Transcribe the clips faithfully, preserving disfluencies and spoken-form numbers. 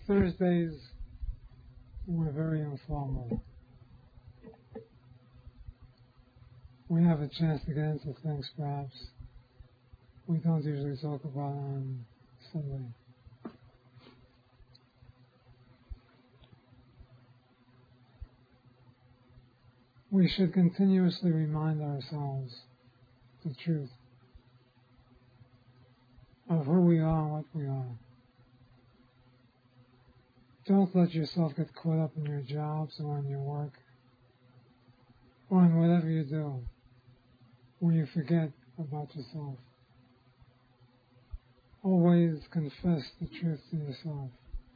Thursdays were very informal. We have a chance to get into things perhaps we don't usually talk about on Sunday. We should continuously remind ourselves the truth of who we are and what we are. Don't let yourself get caught up in your jobs or in your work or in whatever you do where you forget about yourself. Always confess the truth to yourself.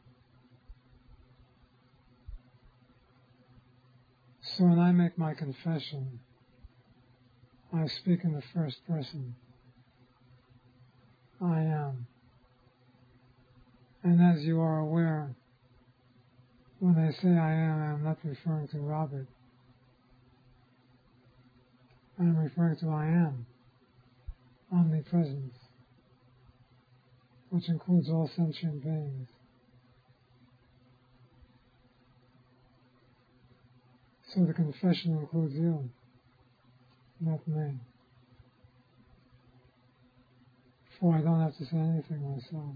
So when I make my confession, I speak in the first person. I am. And as you are aware, when I say I am, I'm not referring to Robert. I'm referring to I am, omnipresence, which includes all sentient beings. So the confession includes you, not me. For I don't have to say anything myself.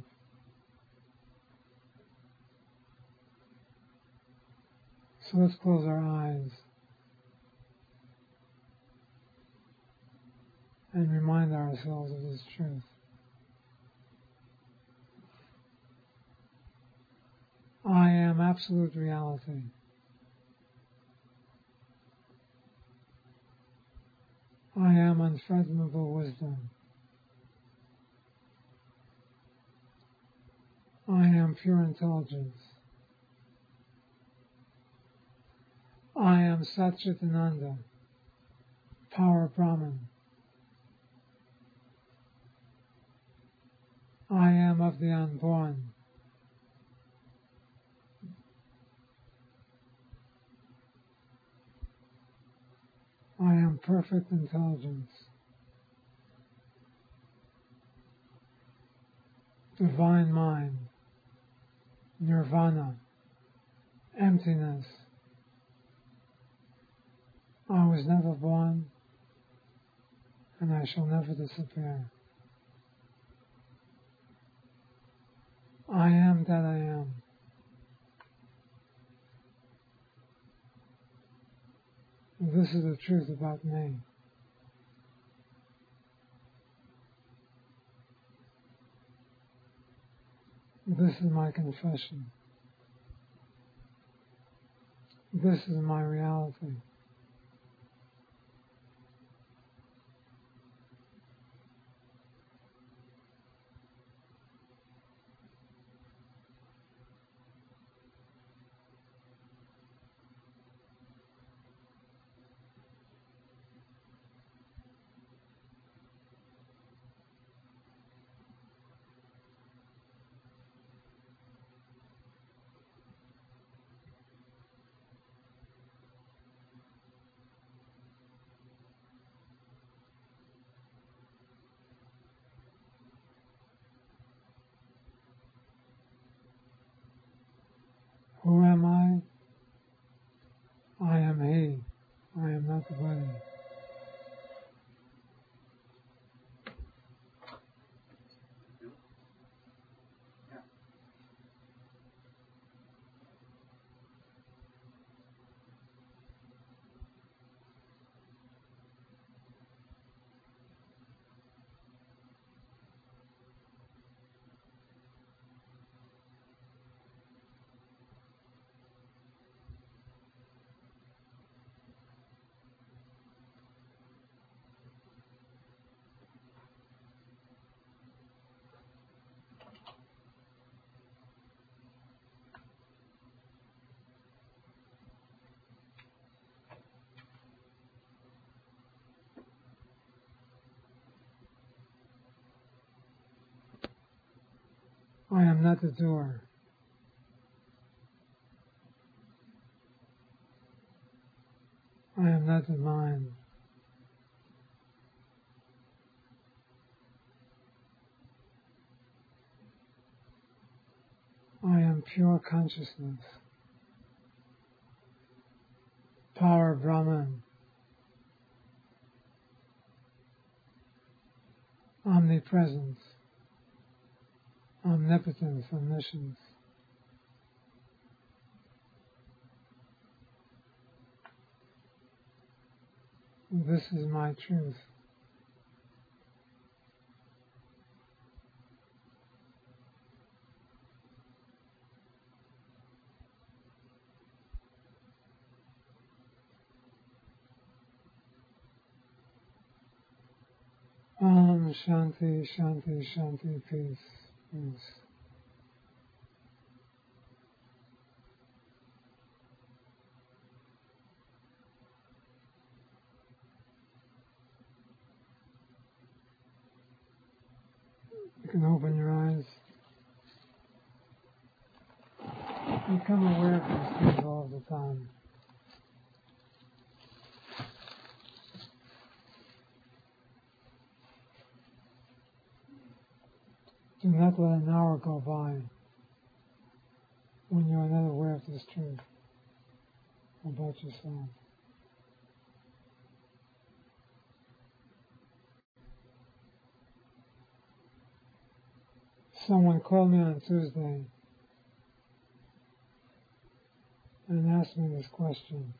So let's close our eyes and remind ourselves of this truth. I am absolute reality. I am unfathomable wisdom. I am pure intelligence. I am Satchitananda, power Brahman. I am of the unborn. I am perfect intelligence, divine mind, nirvana, emptiness. I was never born, and I shall never disappear. I am that I am. This is the truth about me. This is my confession. This is my reality. Who am I? I am He. I am not the body. I am not the door. I am not the mind. I am pure consciousness, power Brahman, omnipresence, omnipotence, omniscience. This is my truth. Om Shanti, Shanti, Shanti, peace, peace. You can open your eyes. Become aware of these things all the time. Do not let an hour go by when you are not aware of this truth about yourself. Someone called me on Tuesday and asked me this question.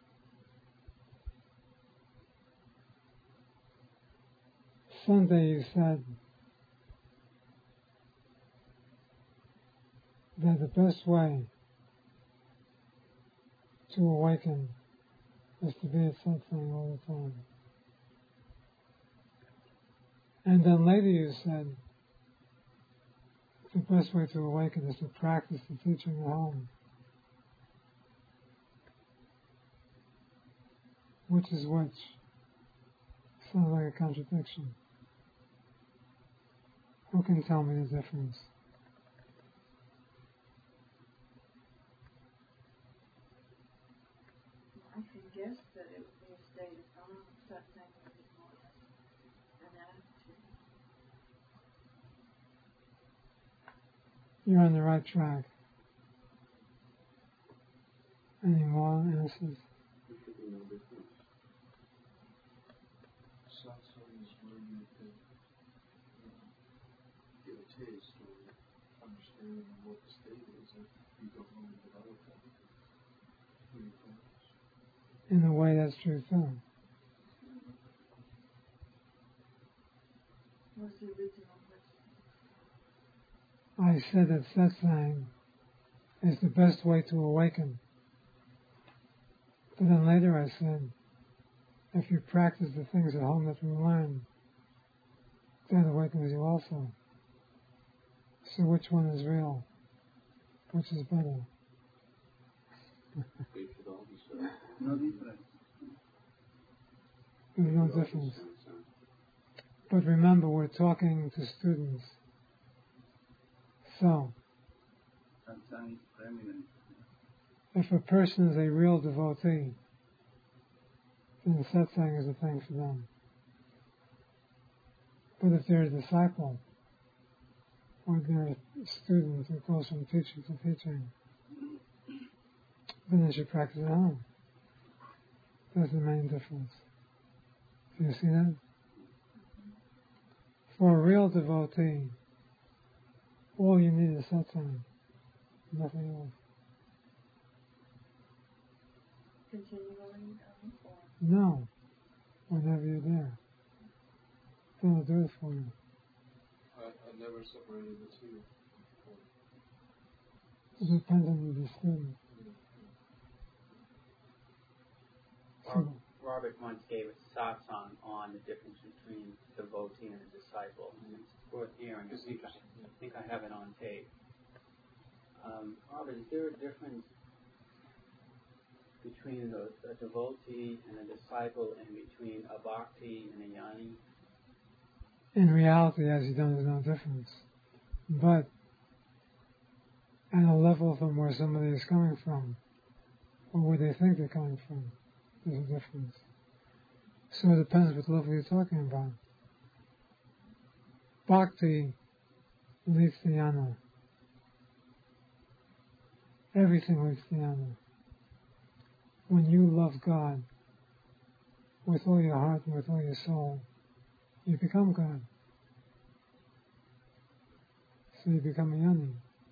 Sunday you said that the best way to awaken is to be at satsang all the time. And then later you said the best way to awaken is to practice the teaching at home. Which is which? Sounds like a contradiction. Who can tell me the difference? I can guess that it would be a state of calm, satsang would be more an attitude. You're on the right track. Any more answers? There should be no difference. Satsang is where you can uh, get a taste or understanding of what the state is if you don't really develop that through your practice. In a way, that's true too. What's the original question? I said that satsang is the best way to awaken. But then later I said, if you practice the things at home that we learn, that awakens you also. So which one is real? Which is better? They should all be said. No difference. There's no difference. But remember, we're talking to students. So, Satsang is preeminent. if a person is a real devotee, then satsang is a thing for them. But if they're a disciple, or they're a student who goes from teaching to teaching, then they should practice at home. That's the main difference. Do you see that? For a real devotee, all you need is satsang, nothing else. Continually, um, or No, whenever you're there. That'll do it for you. I, I never separated the two. It depends on the student. Rob, Robert once gave a satsang on the difference between devotee and a disciple, and it's worth hearing. I think I, I think I have it on tape. Um, Robert, is there a difference between a, a devotee and a disciple, and between a bhakti and a jnani? In reality, as you know, there's no difference. But at a level from where somebody is coming from, or where they think they're coming from, there's a difference. So it depends what level you're talking about. Bhakti leads to jnana. everything leads to Jnana. When you love God with all your heart and with all your soul, you become God. So you become a Jnani.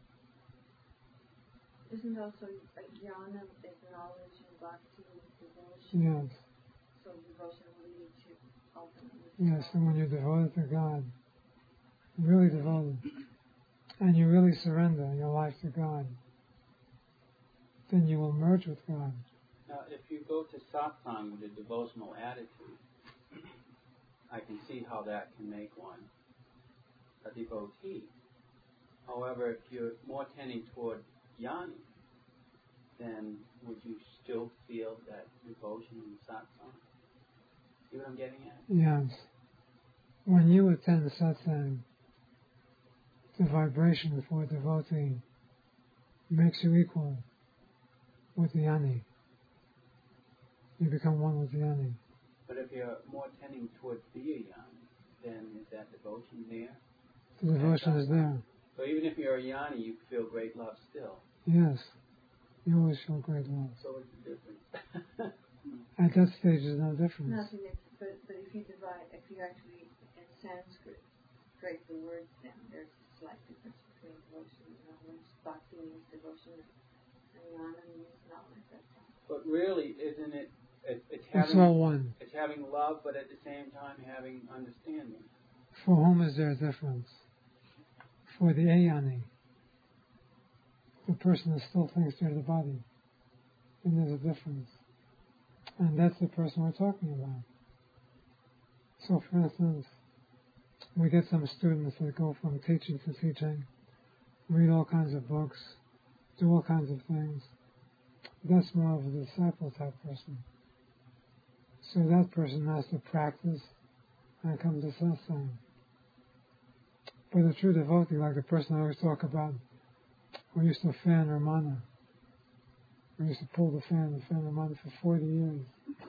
Isn't also uh, jnana acknowledge and bhakti devotion? Yes. So devotion will lead to ultimately. Yes, and when you're devoted to God, really devoted, and you really surrender your life to God, then you will merge with God. Now, if you go to satsang with a devotional attitude, I can see how that can make one a devotee. However, if you're more tending toward jnana, then would you still feel that devotion in satsang? See what I'm getting at? Yes. When you attend satsang, the vibration for a devotee makes you equal with the jnani. You become one with the jnani. But if you're more tending toward being a jnani, then is that devotion there? The devotion is there. So even if you're a jnani, you feel great love still. Yes. You always feel great love. So what's the difference? At that stage, there's no difference. Nothing, ex- but, but if you divide, if you actually, in Sanskrit, break the words down, there's a slight difference between devotion and knowledge. Bhakti means devotion, and jnana means knowledge. That's all. But really, isn't it, it it's It's having, all one. it's having love, but at the same time having understanding. For whom is there a difference? For the ajnani, the person that still thinks they're the body, then there's a difference. And that's the person we're talking about. So, for instance, we get some students that go from teaching to teaching, read all kinds of books, do all kinds of things. That's more of a disciple type person. So that person has to practice and come to satsang. But a true devotee, like the person I always talk about, who used to fan Ramana, who used to pull the fan and fan Ramana for forty years.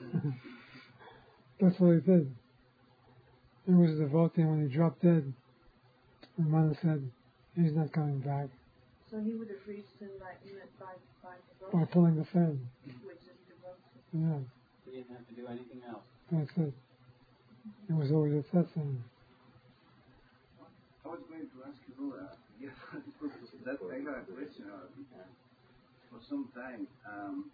That's what he did. He was a devotee, and when he dropped dead, Ramana said, he's not coming back. So he would have reached enlightenment by, by By devotion, pulling the fan. which is devotion. Yeah, You didn't have to do anything else. that's it. It was always a satsang. I was going to ask you, uh, yes, that I got a question uh, for some time. Um,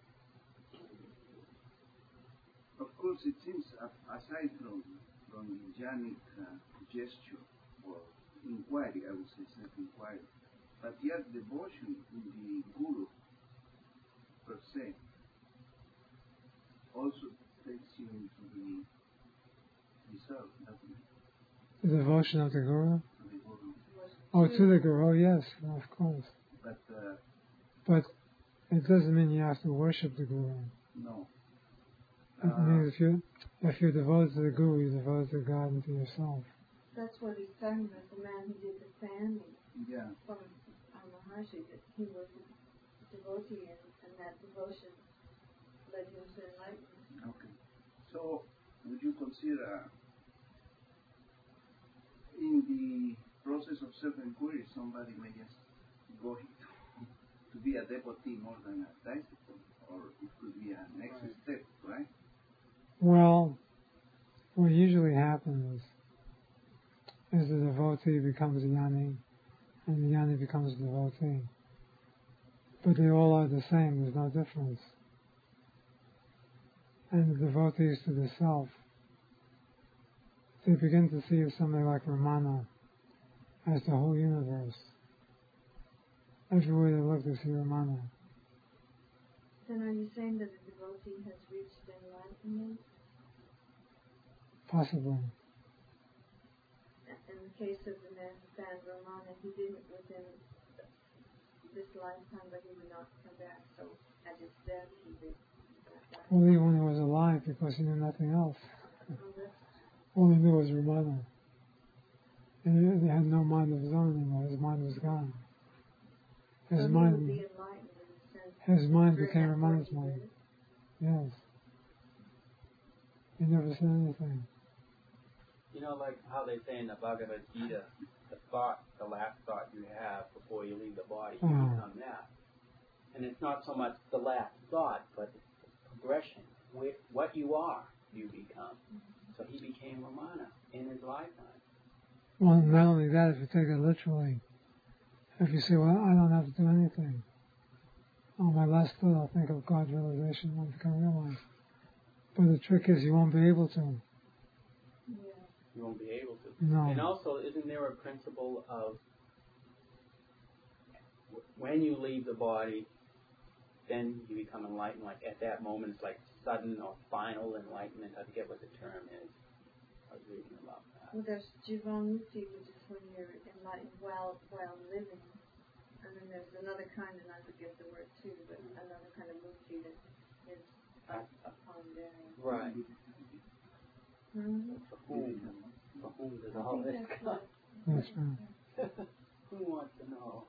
of course, it seems, uh, aside from from the jhanic uh, gesture or inquiry, I would say self-inquiry, but yet devotion in the guru per se also takes you into the the self, doesn't it? The devotion of the Guru. To the guru. Oh, to the Guru, oh yes, of course. But uh, But it doesn't mean you have to worship the Guru. no. It Uh, means if you if you're devoted to the Guru, you're devoted to God and to yourself. That's what he's talking about, the man who did the fanning yeah. from uh, Maharshi, that he was a devotee, and, and that devotion led him to enlightenment. Okay. So, would you consider in the process of self-inquiry somebody may just go to, to be a devotee more than a disciple, or it could be a next Right. step, right? Well, what usually happens is the devotee becomes a jnani, and the jnani becomes a devotee. But they all are the same, there's no difference. And the devotees to the self, they begin to see something like Ramana as the whole universe. Everywhere they look, they see Ramana. Then are you saying that the devotee has reached enlightenment? Possibly. In the case of the man who found Ramana, he didn't within this lifetime, but he would not come back. So at his death, he did. Well, even when he was alive, because he knew nothing else. All he knew was Ramana. And he had no mind of his own anymore. His mind was gone. His so mind, he will be enlightened in the sense his mind during became that Ramana's forty mind. years. Yes. He never said anything. You know, like how they say in the Bhagavad Gita, the thought, the last thought you have before you leave the body, you Uh-huh. become that. and it's not so much the last thought, but the progression. With what you are, you become. So he became Ramana in his lifetime. Well, not only that, if you take it literally, if you say, well, I don't have to do anything. On my last thought, I'll think of God's realization when become realized. But the trick is you won't be able to. Yeah. You won't be able to. No. And also, isn't there a principle of when you leave the body, then you become enlightened? Like at that moment, it's like sudden or final enlightenment. I forget what the term is. I was reading about that. Well, there's Jivanmukti, which is when you're enlightened while while living. And then there's another kind, and I forget the word too, but another kind of mukti that is up upon there. Right. Mm-hmm. For whom? For whom does all this come? That's right. Who wants to know?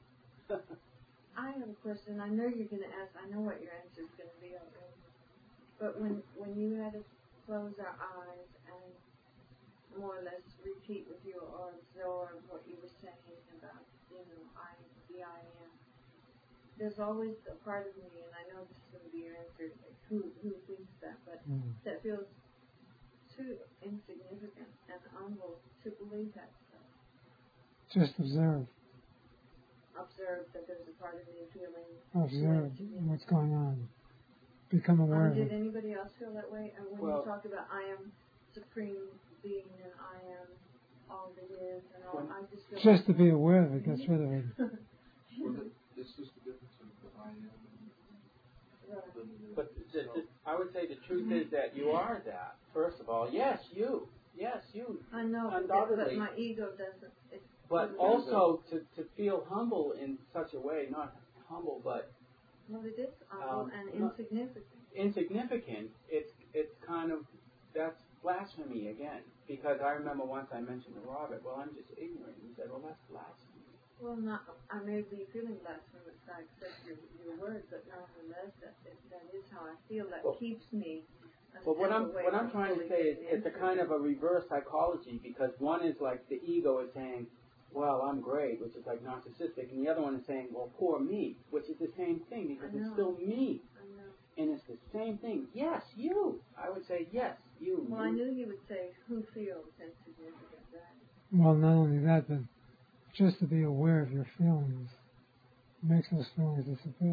I have a question. I know you're going to ask. I know what your answer is going to be already. But when when you had to close our eyes and more or less repeat with you or absorb what you were saying about, you know, I, the I am, there's always a part of me, and I know this is going to be your answer, like who, who thinks that, but Mm. that feels too insignificant and humble to believe that stuff. Just observe. Observe that there's a part of me feeling. Observe what's going on. Become aware Um, of did it. anybody else feel that way? And when Well, you talk about I am supreme being and I am all that is and all, I just feel Just to like, be aware of it gets rid of it. Well, that, it's just the difference of the I am and right. the, But the, the, I would say the truth is that you are that. First of all, yes, you. Yes, you. I know, but, Undoubtedly. but my ego doesn't. It, But also to, to feel humble in such a way, not humble, but well, it is humble um, and not- insignificant. insignificant, it's it's kind of, that's blasphemy again. Because I remember once I mentioned to Robert, well, I'm just ignorant. He said, well, that's blasphemy. Well, not. I may be feeling blasphemous. I accept your, your word, but nonetheless, that that is how I feel. That Well, keeps me. a But what step I'm away what I'm from trying to fully say is getting it's a into kind it. of a reverse psychology, because one is like the ego is saying, well, I'm great, which is like narcissistic, and the other one is saying, well, poor me, which is the same thing, because I it's know. still me, I know. and it's the same thing. Yes, you. I would say yes, you. Well, I you. knew he would say who feels insignificant, right? Well, not only that, but just to be aware of your feelings makes those feelings disappear.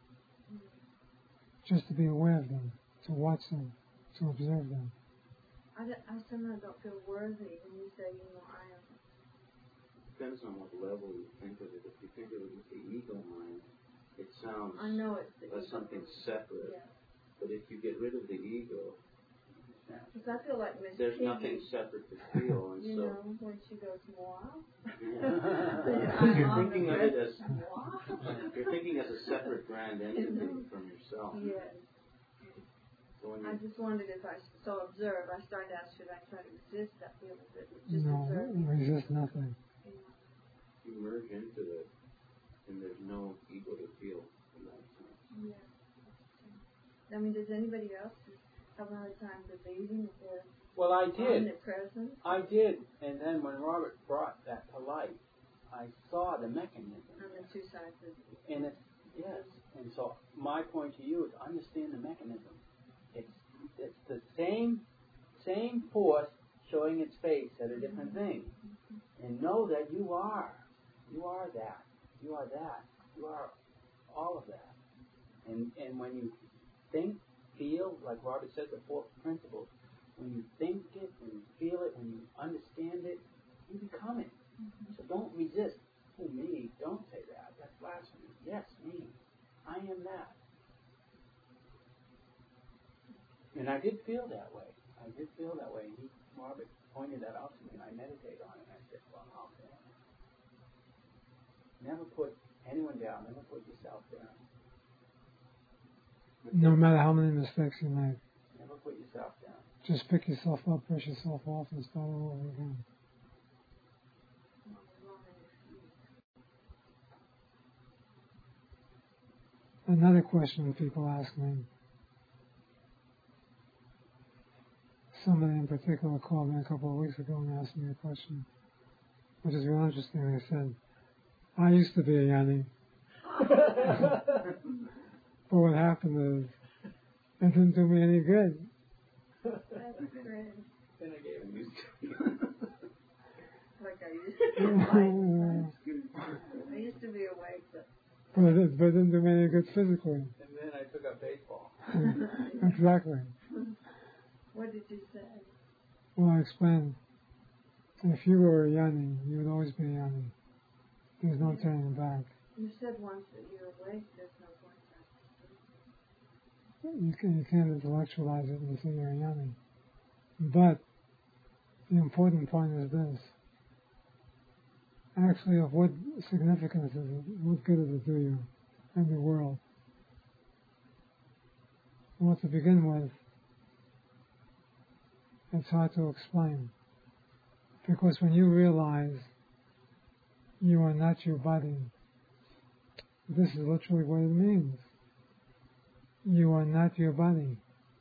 Just to be aware of them, to watch them, to observe them. I, d- I somehow don't feel worthy when you say, you know, I am. Depends on what level you think of it. If you think of it with the ego mind, it sounds I know it's the like ego. something separate. Yeah. But if you get rid of the ego, Because I feel like Miss there's Piggy, nothing separate to feel, and you so know, when she goes, moi. yeah. you're I'm thinking the of it best as moi. you're thinking as a separate grand entity from yourself. Yes. So when I you, just wondered if I so observe. I started to ask, should I try to resist that feeling? But just No, observing. resist nothing. You know. you merge into it, and there's no ego to feel in that sense. Yeah. I mean, does anybody else have a hard time believing that they're Well, I did. omnipresent? I did. And then when Robert brought that to light, I saw the mechanism. On the two sides of it. And it's, yes. And so my point to you is understand the mechanism. It's it's the same same force showing its face at a different thing. And know that you are. You are that. You are that. You are all of that. And and when you think, feel, like Robert said, the four principles, when you think it, when you feel it, when you understand it, you become it. So don't resist. Oh, me, don't say that. That's blasphemy. Yes, me. I am that. And I did feel that way. I did feel that way. He, Robert pointed that out to me, and I meditated on it, and I said, wow, okay. Never put anyone down. Never put yourself down. No matter how many mistakes you make, Never put yourself down. just pick yourself up, brush yourself off, and start all over again. Another question people ask me, somebody in particular called me a couple of weeks ago and asked me a question, which is real interesting. They said, I used to be a Yanni. But what happened is, it didn't do me any good. That's great. Then I gave him used to. Like I used to be awake. I used to be awake, but But it, but it didn't do me any good physically. And then I took up baseball. Exactly. what did you say? Well, I explained. If you were a Yanni, you would always be a Yanni. There's no turning back. You said once that you're awake, there's no going back to sleep. You, can, you can't intellectualize it and say you're a Yanni. But the important point is this. Actually, of what significance is it? What good does it do you in the world? Well, to begin with, it's hard to explain. Because when you realize you are not your body, this is literally what it means. You are not your body.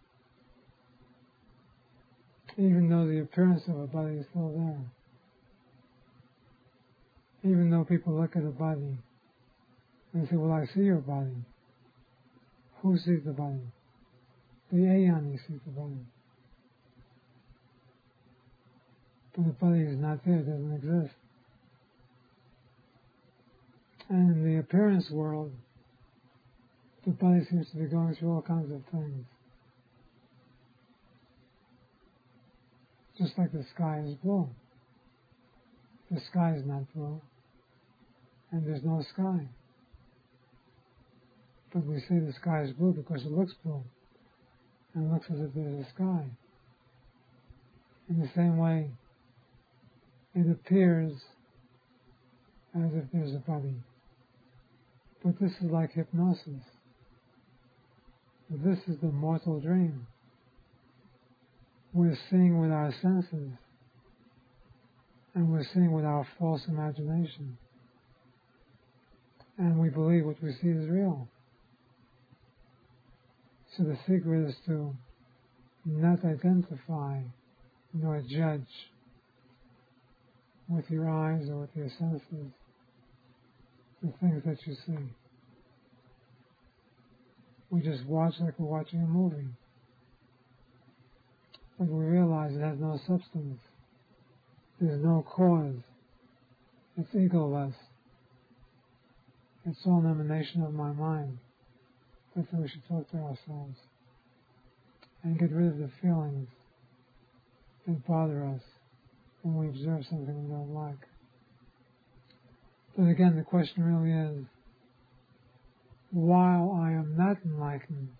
Even though the appearance of a body is still there. Even though people look at a body and say, well, I see your body. Who sees the body? The Ayani sees the body. But the body is not there, it doesn't exist. And in the appearance world, the body seems to be going through all kinds of things. Just like the sky is blue. The sky is not blue, and there's no sky. But we say the sky is blue because it looks blue, and it looks as if there's a sky. In the same way, it appears as if there's a body. But this is like hypnosis. This is the mortal dream. We're seeing with our senses, and we're seeing with our false imagination. And we believe what we see is real. So the secret is to not identify nor judge with your eyes or with your senses the things that you see. We just watch like we're watching a movie. But we realize it has no substance. There's no cause. It's egoless. It's all an emanation of my mind. That's how we should talk to ourselves. And get rid of the feelings that bother us when we observe something we don't like. But again, the question really is, while I am not enlightened,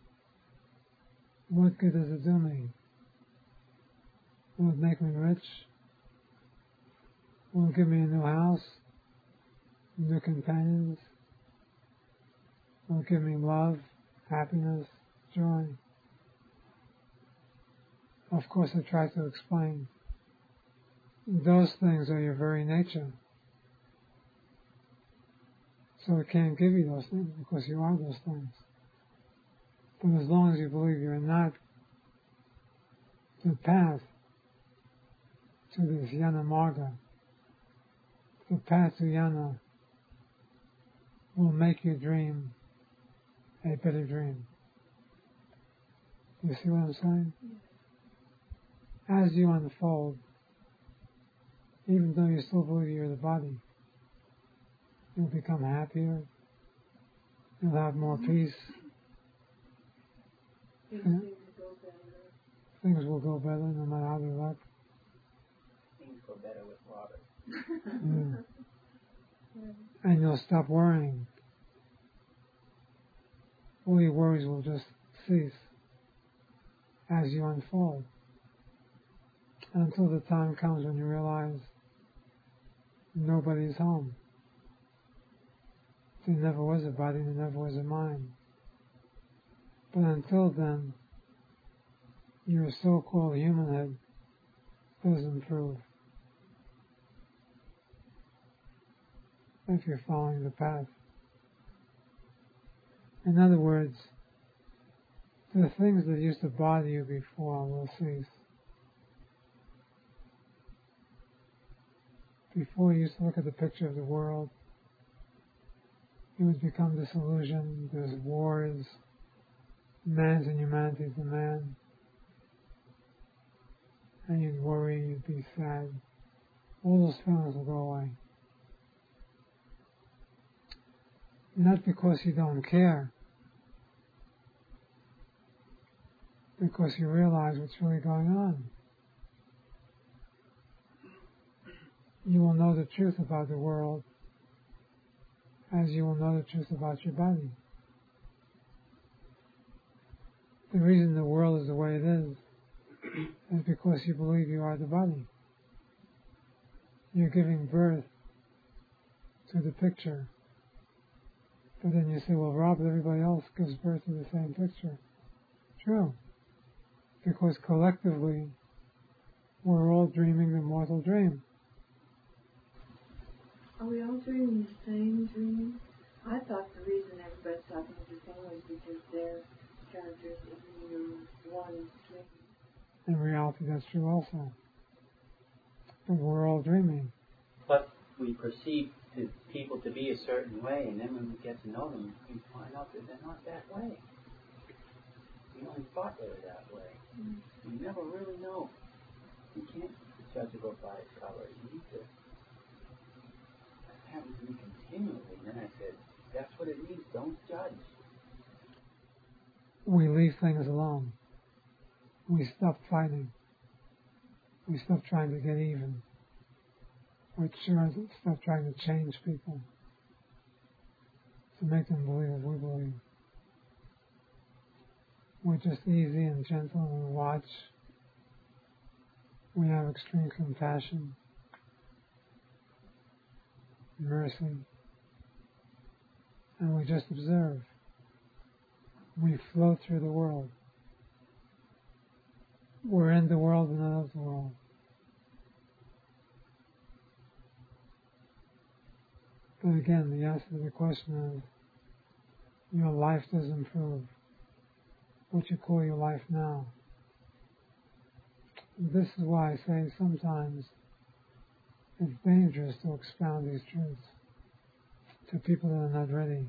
what good does it do me? Will it make me rich? Will it give me a new house? New companions? Will it give me love, happiness, joy? Of course, I try to explain. Those things are your very nature. So it can't give you those things because you are those things. But as long as you believe you're not, the path to this Yana Marga, the path to Yana, will make your dream a better dream. You see what I'm saying? As you unfold, even though you still believe you're the body, you'll become happier, you'll have more peace, Things Yeah. seem to go better. things will go better no matter how they look. Things go better with Robert. Yeah. Yeah. And you'll stop worrying. All your worries will just cease as you unfold. Until the time comes when you realize nobody's home. There never was a body, there never was a mind. But until then, your so-called humanhood does improve. If you're following the path. In other words, the things that used to bother you before will cease. Before you used to look at the picture of the world, you would become disillusioned. There's wars, man's inhumanity to man, and you'd worry, you'd be sad. All those feelings will go away. Not because you don't care, because you realize what's really going on. You will know the truth about the world as you will know the truth about your body. The reason the world is the way it is is because you believe you are the body. You're giving birth to the picture. But then you say, well, Rob, everybody else gives birth to the same picture. True. Because collectively, we're all dreaming the mortal dream. Are we all dreaming the same dream? I thought the reason everybody's talking the same was because their characters in your one dream. In reality, that's true also. But we're all dreaming. But we perceive to people to be a certain way, and then when we get to know them, we find out that they're not that way. We only thought they were that way. Mm-hmm. You never really know. You can't judge a book by its cover. You need to. That happened to me continually. And then I said, that's what it means. Don't judge. We leave things alone. We stop fighting. We stop trying to get even. We stop trying to change people to make them believe what we believe. We're just easy and gentle, and we watch. We have extreme compassion, mercy, and we just observe. We float through the world. We're in the world and not of the world. But again, the answer to the question is, your life does improve. What you call your life now. This is why I say sometimes it's dangerous to expound these truths to people that are not ready,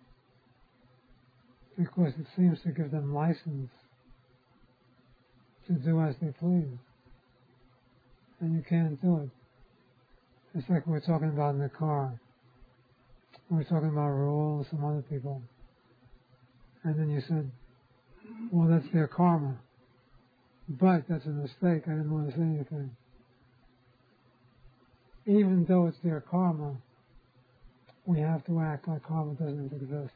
because it seems to give them license to do as they please, and you can't do it. It's like we were talking about in the car. We were talking about Raoul and some other people, and then you said, well, that's their karma. But that's a mistake. I didn't want to say anything. Even though it's their karma, we have to act like karma doesn't exist.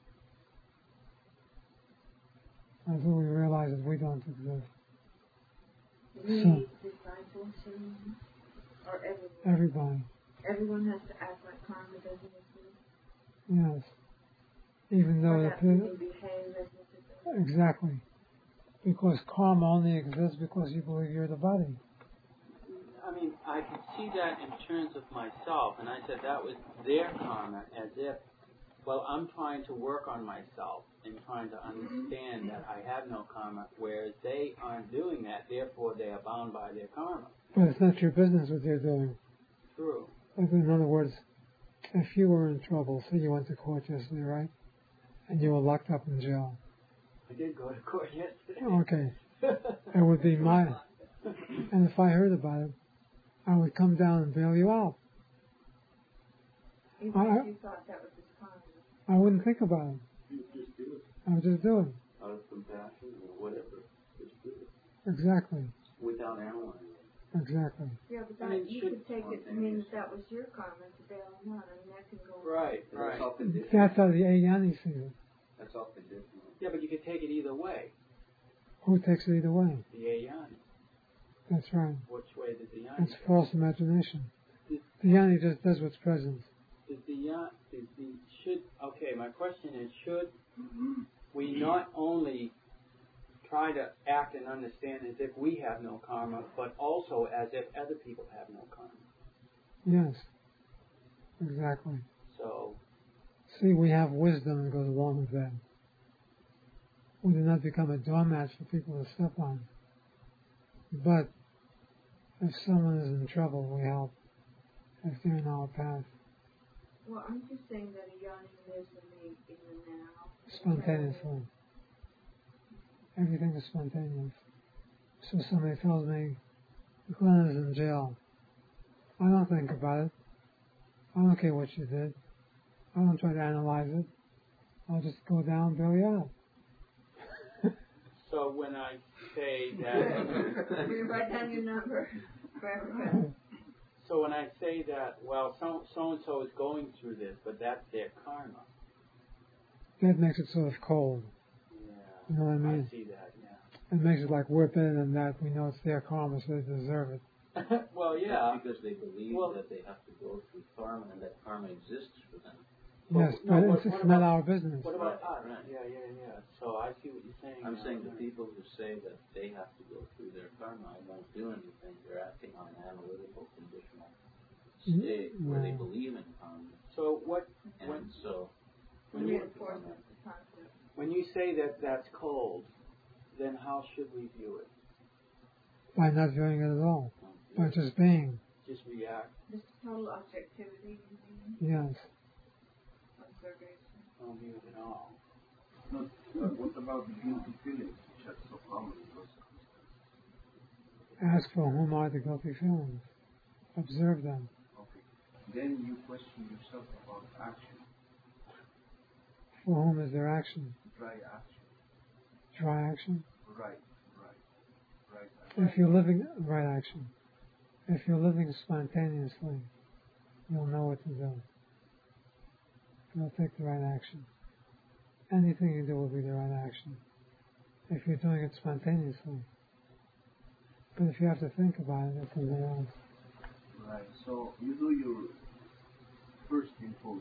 Until we realize that we don't exist. We So, disciples or everyone? Everybody. Everyone has to act like karma doesn't exist? Yes. Even though or the that behave as if it does. Exactly. Because karma only exists because you believe you're the body. I mean, I can see that in terms of myself, and I said that was their karma, as if, well, I'm trying to work on myself and trying to understand that I have no karma, whereas they aren't doing that, therefore they are bound by their karma. But it's not your business what they're doing. True. In other words, if you were in trouble, say you went to court yesterday, right? And you were locked up in jail. I did go to court yesterday. Okay. It would be my... And if I heard about it, I would come down and bail you out. Even I, if you thought that was his karma. I wouldn't think about it. You just do it. I would just do it. Out of compassion or whatever. Just do it. Exactly. Without analyzing. Exactly. Yeah, but I that, mean, you should- could take it to mean that that was your karma to bail him out. I mean, that can go... Right, And right. That's all conditional. That's how the Ayani sees it. That's all conditional. Yeah, but you could take it either way. Who takes it either way? The Ayani. That's right. Which way did the Yanni It's false imagination. Did, The Yani just does what's present. Is the Yan, is the, should, okay, my question is, should we not only try to act and understand as if we have no karma, but also as if other people have no karma? Yes. Exactly. So, See, we have wisdom that goes along with that. We do not become a doormat for people to step on. But if someone is in trouble, we help if they're in our path. Well, aren't you saying that a yoni lives in the in the now? Spontaneously. Everything is spontaneous. So somebody tells me, Glenn is in jail. I don't think about it. I don't care what you did. I don't try to analyze it. I'll just go down, bail you out. So when I say that, You write down your number. so when I say that, well, so so and so is going through this, but that's their karma. That makes it sort of cold. Yeah. You know what I mean? I see that. Yeah. It makes it like we're better than that. We know it's their karma, so they deserve it. Well, yeah. That's because they believe Well, that they have to go through karma and that karma exists for them. Yes, no, but what- it's, it's what not about- our business. What about us? Right. Yeah, yeah, yeah. So I see what you're saying. I'm now. saying the people who say that they have to go through their karma and won't do anything, they're acting on an analytical, conditional Mm, state where they yeah. believe in karma. So what? And When so, when you Reinforcement of the concept. when you say that that's cold, then how should we view it? By not viewing it at all. um, By just being. Just react, Just total objectivity, you mean? Yes. Observation. don't view it at all. No, but what about the guilty feelings which are so common in those circumstances? Ask for whom are the guilty feelings. Observe them. Okay. Then you question yourself about action, For whom is their action? dry action. Dry action? Right, right, right action. If you're living right action, if you're living spontaneously, you'll know what to do. You'll take the right action. Anything you do will be the right action if you're doing it spontaneously. But if you have to think about it, that's something else. Right. So you do your first impulse.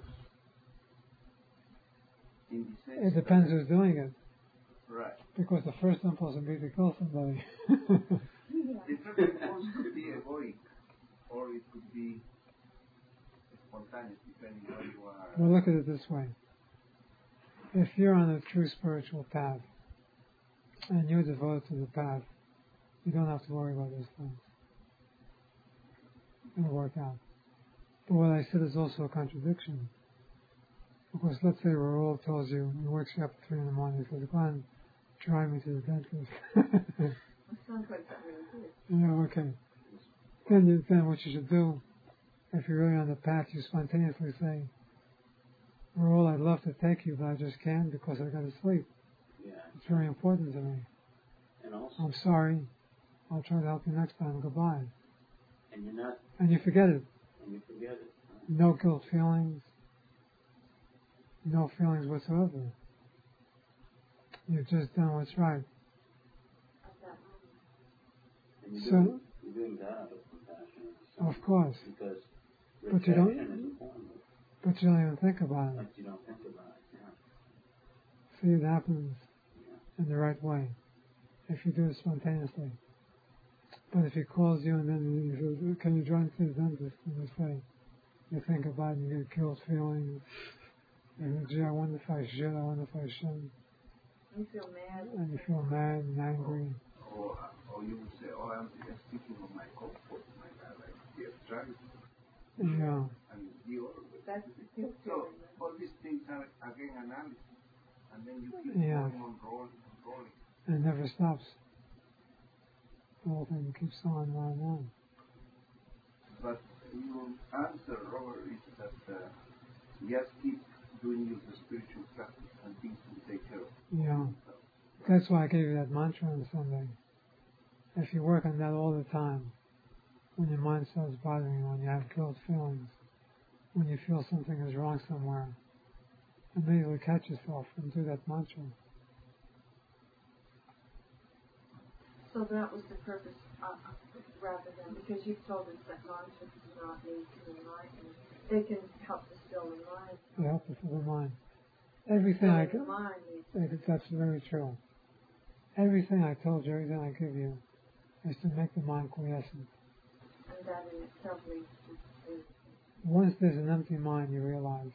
In the sense It depends that- who's doing it, Right. because the first impulse would be to kill somebody. The first impulse could be egoic, or it could be spontaneous, depending where you are. Well, look at it this way. If you're on a true spiritual path, and you're devoted to the path, you don't have to worry about those things. It'll work out. But what I said is also a contradiction. Because let's say Raoul tells you, he wakes you up at three in the morning, he says, Glenn, drive me to the dentist. It sounds like something really good. Yeah, okay. Then, you, then what you should do, if you're really on the path, you spontaneously say, Raoul, I'd love to take you, but I just can't because I got to sleep. yeah. It's very important to me. And also, I'm sorry. I'll try to help you next time. Goodbye. and you're not, And you forget it. and you forget it. No guilt feelings. No feelings whatsoever. You've just done what's right. At that moment. And you're, So- doing, you're doing that out of compassion. Of course. Because But you don't- rejection is a form of, But you don't even think about it. like you don't think about it. Yeah. See, it happens Yeah. in the right way. If you do it spontaneously. But if he calls you and then he says, can you drive me to the dentist? And you say, you think about it and you get guilt feelings. And gee, I wonder if I should, I wonder if I shouldn't. You feel mad. And you feel mad and angry. Or, or you would say, oh, I'm just thinking of my comfort, my God, like, yes, drive it. Yeah. And you That's the guilt So, feeling. all these things are, again, analysis. And then you keep Yeah. going on rolling and rolling. And it never stops. The whole thing keeps on and on and on. But your answer, Robert, is that uh, just keep doing your spiritual practice and things will take care of Yeah. themselves. That's why I gave you that mantra on Sunday. If you work on that all the time, when your mind starts bothering you, when you have guilt feelings, when you feel something is wrong somewhere, immediately catch yourself and do that mantra. So that was the purpose, uh, rather than, because you told us that mantras do not need to enlighten. They can help distill the mind. It helps us with the mind. Everything I Distilling the g- mind needs that's very true. Everything I told you, everything I give you, is to make the mind quiescent. and that in itself leads to, to Once there's an empty mind, you realize,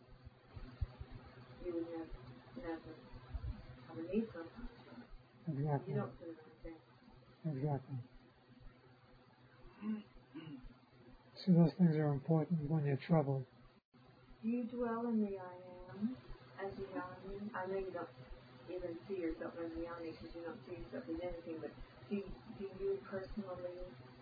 you would never, never have a need for a mantra. exactly, You don't put it on things. exactly. See, those things are important when you're troubled. Do you dwell in the I am as a yoni? I know you don't even see yourself as a yoni because you don't see yourself as anything, but do, do you personally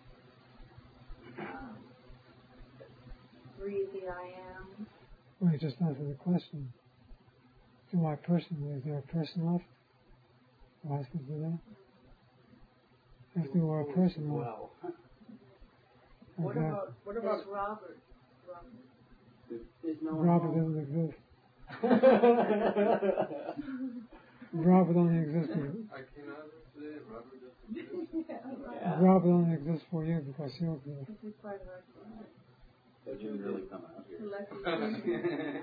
um, breathe the I am? Well, you just answered the question. Do I personally, is there a person left? Do I supposed to do that? If there were a person left. Well, what Okay. about what about There's Robert. Robert. there's no one Robert home? doesn't exist. Robert only exists for, I came out of it today and Robert doesn't exist. Yeah, right. Yeah. Robert only exists for you because you exist. This is part of our club. So you really come out here. Collective.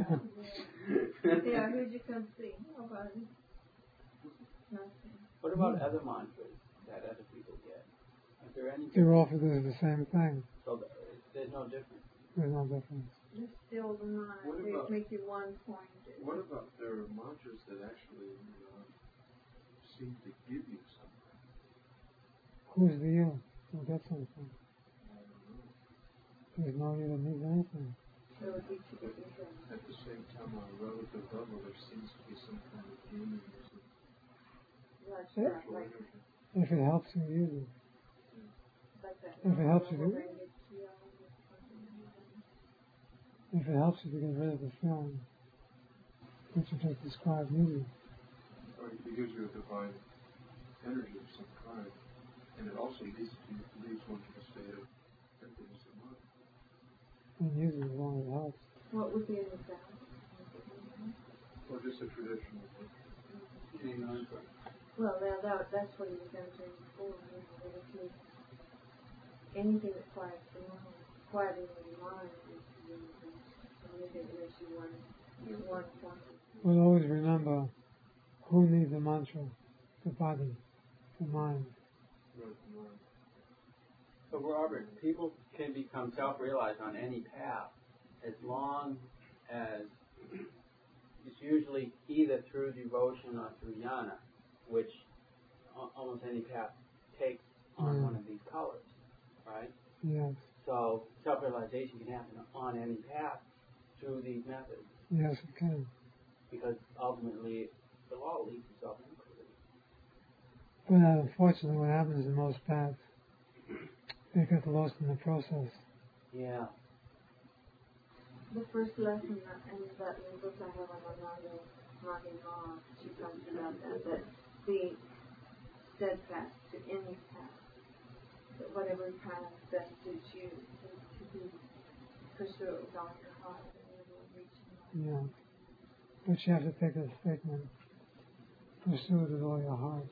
Yeah, who'd you come see? Nobody. Nothing. What about other mantras that other people get? Is there any? They're all for the, the same thing. So th- there's no difference. There's no difference. Just still the mind. What They about- make you one pointed. What about there are mantras that actually uh, seem to give you something? Who's the you? Who gets something? I don't know. There's no you that needs anything. So it keeps you getting things. At the same time, on a relative level, there seems to be some kind of union or some Like Yeah. that, spiritual like, energy. If it helps you, use it. like that. If it helps you Novel to- Renge Kyo or something like that. If it helps you to get rid of the feeling, which you just described, use it. Or it gives you a divine energy of some kind, and it also leads to leads one to the state of emptiness of mind. And use it as long as it helps. What would be an example? Or just a traditional one. King mantra. Well, now that, that's what he was entering before. You know, that if you, anything that quiets the mind, quieting the mind is really good. Anything that makes you one, one point. But always remember who needs a mantra? The body, the mind. Right, mind. So Robert, people can become self-realized on any path as long as it's usually either through devotion or through jnana, which a- almost any path takes on Mm. one of these colors, right? Yes, So self-realization can happen on any path through these methods, yes it can. because ultimately the law leads to self-inquiry. But uh, unfortunately what happens in most paths, they get lost in the process. Yeah. The first lesson that, in that little book I have on Nagi Nagi Law, she talks about that, that be steadfast to any path, that whatever path best suits you, to, to be, pursue it with all your heart, and you will reach it. Yeah. But you have to take that statement. Pursue it with all your heart.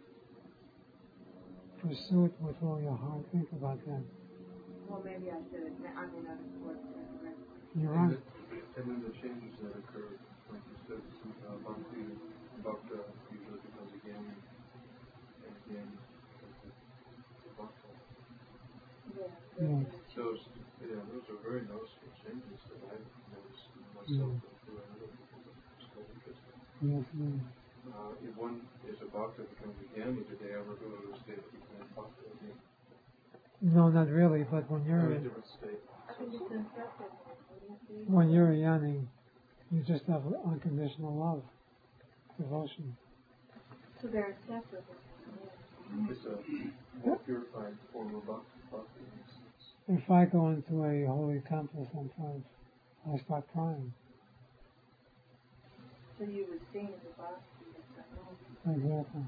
Pursue it with all your heart. Think about that. Well, maybe I said it, I may not have worked that correctly. You're And, right. the, and then the changes that occur, like you said, some, uh, Bhakti, Bhakta usually becomes a Gyani, and Gyani becomes a, a Bhakta. Yeah. Yeah. Those, yeah, those are very noticeable changes that I've noticed in myself Yeah. and through other people. It's quite interesting. Yes, yes. Uh, if one is a Bhakta becomes a Gyani, did they ever go to a state of becoming Bhakta again? No, not really, but when you're Very in, different state. I think it's inseparable, wouldn't it be? when you're a yani, you just have unconditional love, devotion. So they're inseparable. It's a more purified form of Bhakti. Bhakti in a sense. If I go into a holy temple sometimes, I start crying. So you would sing as a bhakti. That's right. Exactly.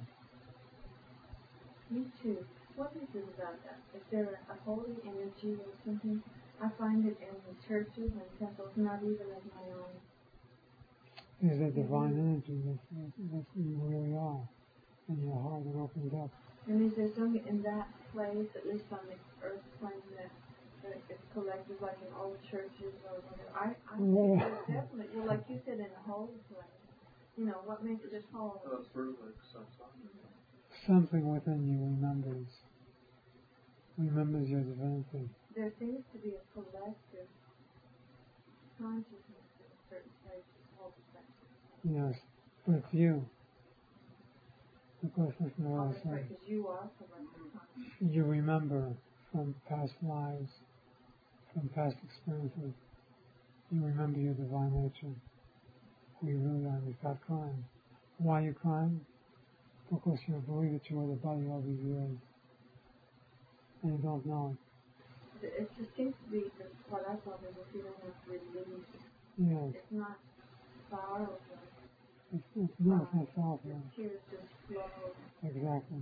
Me too. What is it about that? Is there a holy energy or something? I find it in the churches and temples, not even of my own. Is a divine energy that's, that's you really are in your heart. It opens up. And is there something in that place, at least on the earth plane, that, that is collected like in old churches or whatever? I, I think Yeah. there's definitely, well, like you said, in a holy place. You know, what makes it holy? Uh, sort of like satsang. Something within you remembers. Remembers your divinity. There seems to be a collective consciousness in certain places, holy places. Yes, but it's you. Because listen to Oh, what I that's right, said. because you are collective consciousness. You remember from past lives, from past experiences. you remember your divine nature, who you really are, and you start crying. Why are you crying? Because you believe that you are the body all these years, and you don't know it. It just seems to be that what I thought is a feeling of release. Yes. It's not sorrowful. It's, it's, no, it's not sorrowful. The tears just flow. Exactly.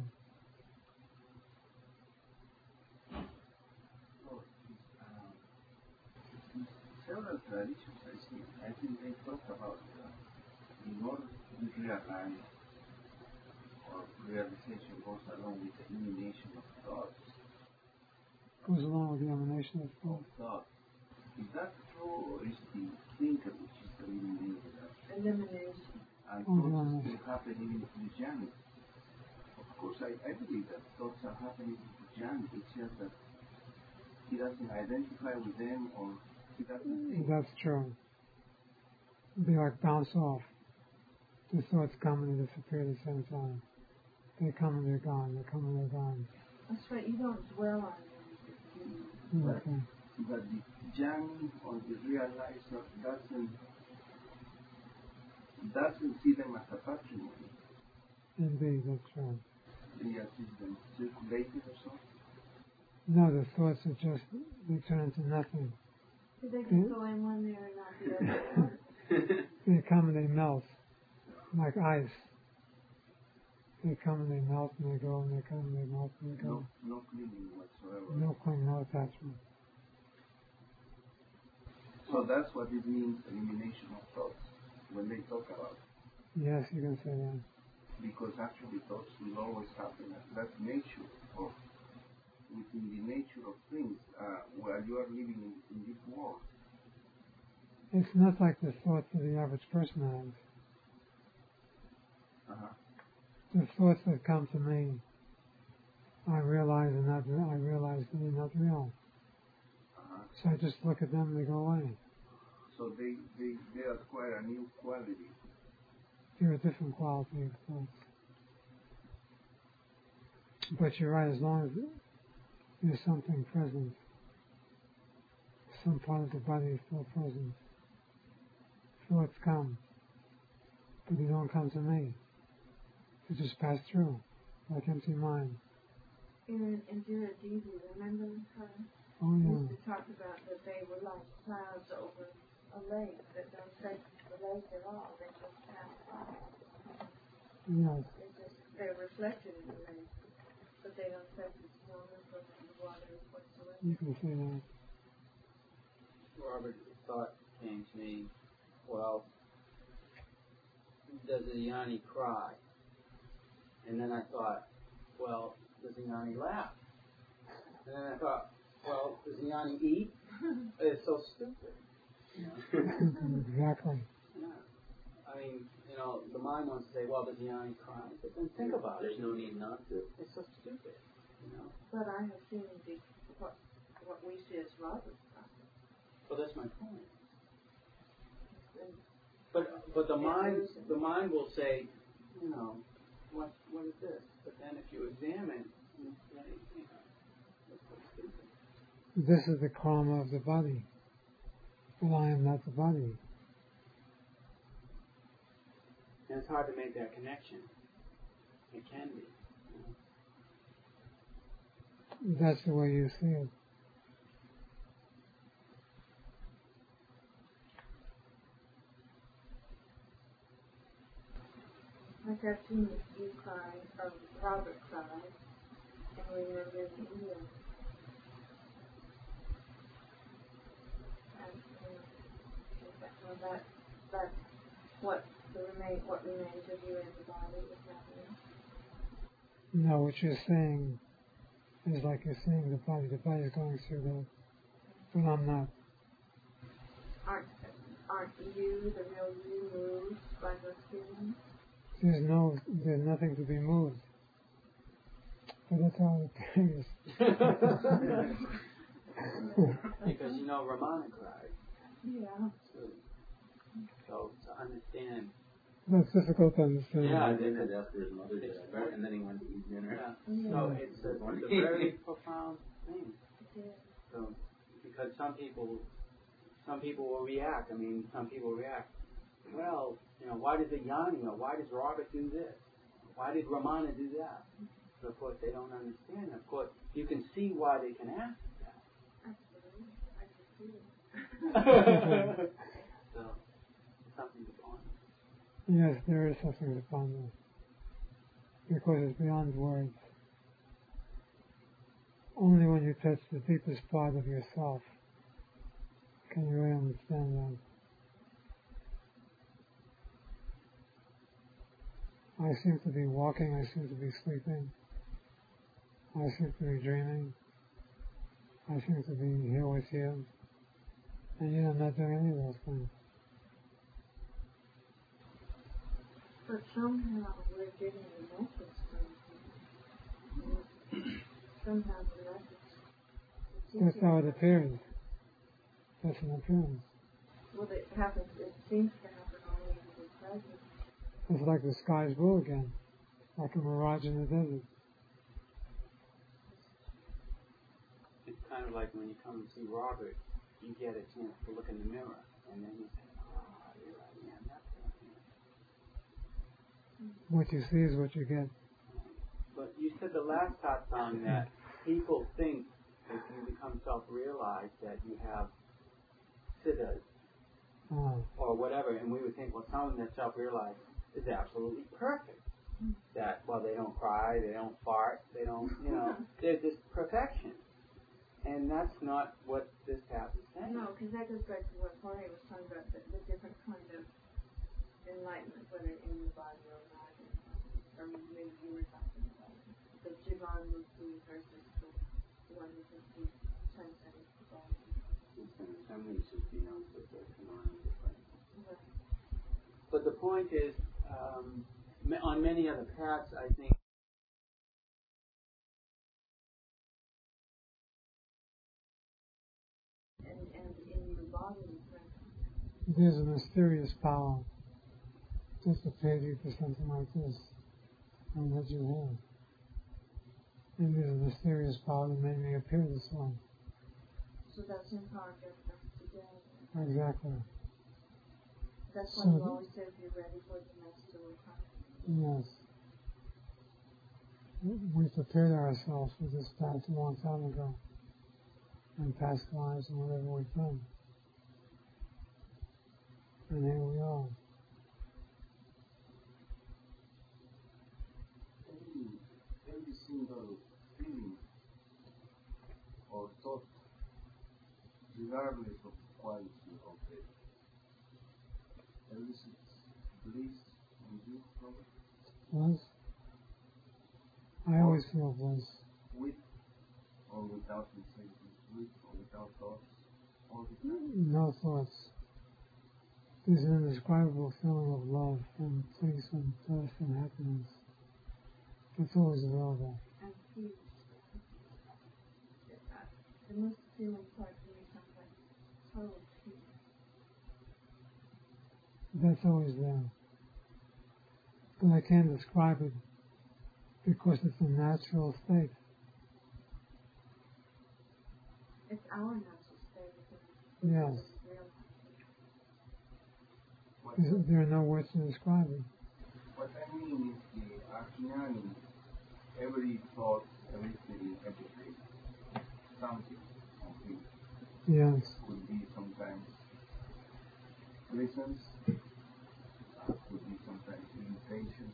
So, um, in several traditions, I see, I think they talk about uh, in order to realize or realization goes along with the elimination of thoughts. Goes along with the emanation of thought. Thought. Is that true, or is the thinker which is eliminated? Elimination. And Oh, thoughts yeah. still happening in the journey. Of course, I, I believe that thoughts are happening in the journey. It's just that he doesn't identify with them, or he doesn't think. That's true. They like bounce off. The thoughts come and they disappear at the same time. They come and they're gone. They come and they're gone. That's right. You don't dwell on them. Okay. But the journey or the realizer doesn't doesn't see them as a patrimony. Indeed, that's true. They see them circulated or something. No, the thoughts are just, they turn into nothing. So they can go in one there and not the other. They come and they melt, like ice. They come and they melt and they go and they come and they melt and they go. No, no clinging whatsoever. No clinging, no attachment. So that's what it means, elimination of thoughts, when they talk about it. Yes, you can say that. Because actually thoughts will always happen. That's nature, or within the nature of things, uh, while you are living in, in this world. It's not like the thoughts that the average person has. Uh-huh. The thoughts that come to me, I realize are not. I realize that they're not real. Uh-huh. So I just look at them and they go away. So they, they, they acquire a new quality. They're a different quality of thoughts. But you're right. As long as there's something present, some part of the body is still present. Thoughts come, but they don't come to me. They just pass through, like empty mind. In Indira Devi, remember her? Oh We yeah. used to talk about that they were like clouds over a lake that don't touch the lake at all. They just pass by. Yes. They just, they're reflected in the lake, but they don't touch the stillness or the water whatsoever. You can say that. Robert, the thought came to me, well, does a Yanni cry? And then I thought, well, does a Yanni laugh? And then I thought, well, does a Yanni eat? It's so stupid. You know? Exactly. Yeah. I mean, you know, the mind wants to say, well, does a Yanni cry? But then think about There's it. no need not to. It's so stupid. You know? But I have seen the, what, what we see as Robert's problem. Well, that's my point. But but the mind the mind will say, you know, what what is this? But then if you examine, you know, it's so stupid. This is the karma of the body. But I am not the body. And it's hard to make that connection. It can be. You know? That's the way you see it. Like I've seen you cry, or Robert cried, and we were in India. And, and that, well, that, that's what the remain, what remains of you in the body is happening. No, what you're saying is like you're saying the body. The body is going through that. But I'm not. Aren't, aren't you, the real you, moved by those feelings? There's no, there's nothing to be moved. But that's how it appears. Because you know Ramana cried. Yeah. So, so to understand. That's difficult to understand. Yeah, He did it after his mother died, and then he went to eat dinner. Yeah. So it's a, it's a very profound thing. Yeah. So because some people some people will react. I mean, some people react. Well, you know, why does Yanni or why does Robert do this? Why did Ramana do that? So of course they don't understand. Of course, you can see why they can ask that. Absolutely. I can see it. So, something to ponder. Yes, there is something to ponder. Because it's beyond words. Only when you touch the deepest part of yourself can you really understand that. I seem to be walking, I seem to be sleeping, I seem to be dreaming, I seem to be here with you, and yet I'm not doing any of those things. But somehow we're getting a message from him. Somehow the message. That's how it appears. That's an appearance. Well, it happens, it seems to happen only in the present. It's like the sky's blue again, like a mirage in the desert. It's kind of like when you come and see Robert, you get a chance to look in the mirror, and then you say, oh, here I am, that's what I am. What you see is what you get. But you said the last satsang that people think if you become self-realized that you have siddhas Uh, or whatever, and we would think, well, someone that's self-realized is absolutely perfect. That, well, they don't cry, they don't fart, they don't, you know, they're just perfection. And that's not what this path is saying. No, because that goes back to what Jorge was talking about, the, the different kind of enlightenment, whether in the body or not, or maybe you were talking about the Jivan Mukti versus the one who can be transcendent the body. Some ways it's beyond the right. But the point is, um, on many other paths, I think, And, and in your body, there's a mysterious power just prepared you for something like this, and that you have. And there's a mysterious power that made me appear this way. so that's in power just us today. Exactly. That's why So you the- always say if you're ready for the master will come. Yes. We prepared ourselves for this path a long time ago, in past lives and whatever we've done. And here we are. Every, every single feeling or thought, regardless of quality of it, elicits bliss and you from it, Bliss? I always feel bliss. with or without sensation, with or without thoughts, all the time. No thoughts. There's an indescribable feeling of love and peace and bliss and happiness. It's always available. And peace. The most appealing part to me sounds like total peace. That's always there. But I can't describe it because it's a natural state. It's our natural state. Yes. It's real. What, There's- There are no words to describe it. what I mean is the Ajnani, every thought, every feeling, everything, something, something Yes. could be sometimes pleasant, uh, could be sometimes irritation.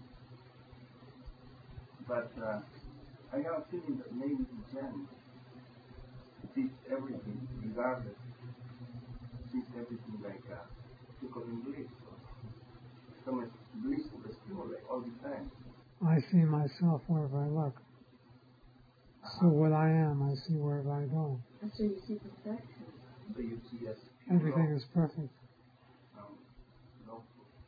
But uh, I have a feeling that maybe the Zen sees everything, regardless, sees everything like a tickling bliss, or some blissful stimuli all the time. I see myself wherever I look. So what I am, I see wherever I go. And so you see perfection. So you see as pure Everything love, is perfect. um, love.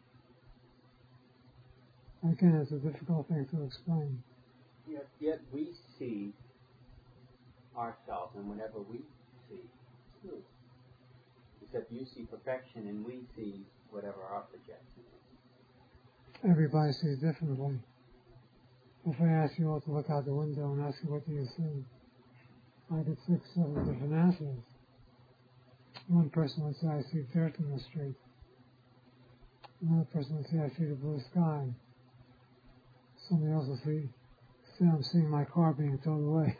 Again, it's a difficult thing to explain. yet, yet we see ourselves, and whatever we see, true. Except you see perfection, and we see whatever our projection is. Everybody sees differently. If I ask you all to look out the window and ask you what do you see, I get six, seven different answers. One person would say, I see dirt in the street. Another person would say, I see the blue sky. Somebody else will see, say, I'm seeing my car being towed away.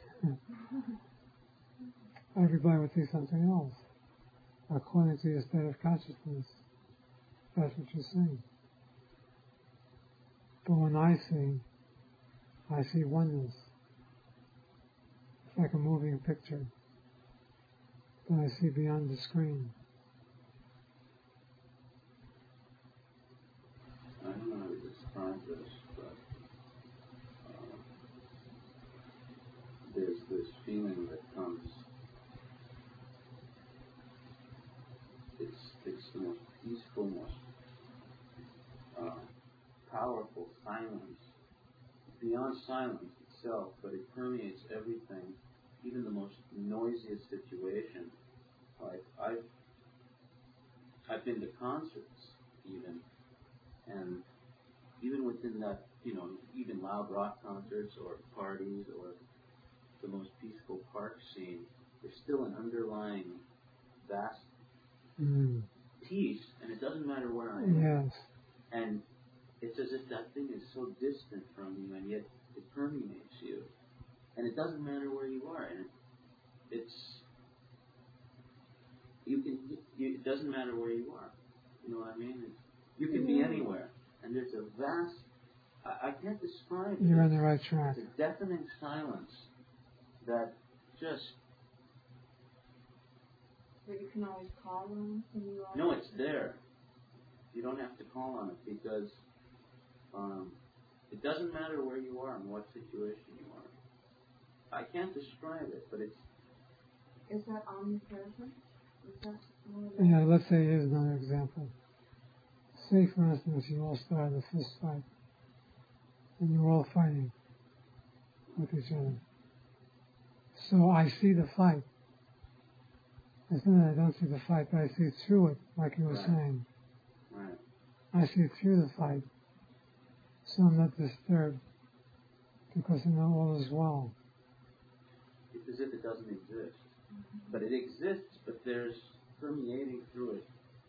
Everybody would see something else, according to your state of consciousness. That's what you're seeing. But when I see, I see oneness. It's like a moving picture that I see beyond the screen. I don't know how to describe this, but uh, there's this feeling that comes. It's it's the most peaceful, most uh, powerful silence, beyond silence itself, but it permeates everything, even the most noisiest situation. Like I've I've been to concerts even, and even within that, you know, even loud rock concerts or parties or the most peaceful park scene, there's still an underlying vast Mm. peace, and it doesn't matter where I am. Yes. And it's as if that thing is so distant from you, and yet it permeates you. And it doesn't matter where you are, and it, it's you can. You, it doesn't matter where you are. You know what I mean? It's, you can be anywhere, and there's a vast. I, I can't describe it. You're on the right track. It's a deafening silence that just. But you can always call on when you are. No, it's there. You don't have to call on it because um, it doesn't matter where you are and what situation you are. I can't describe it, but it's. Is that omnipresent? Is that more or less? Yeah, let's say here's another example. Say, for instance, you all started a fist fight, and you're all fighting with each other. So I see the fight. It's not that I don't see the fight, but I see through it, like you were Right. saying. Right. I see through the fight, so I'm not disturbed, because I know all is well. It's as if it doesn't exist. But it exists, but there's permeating through it.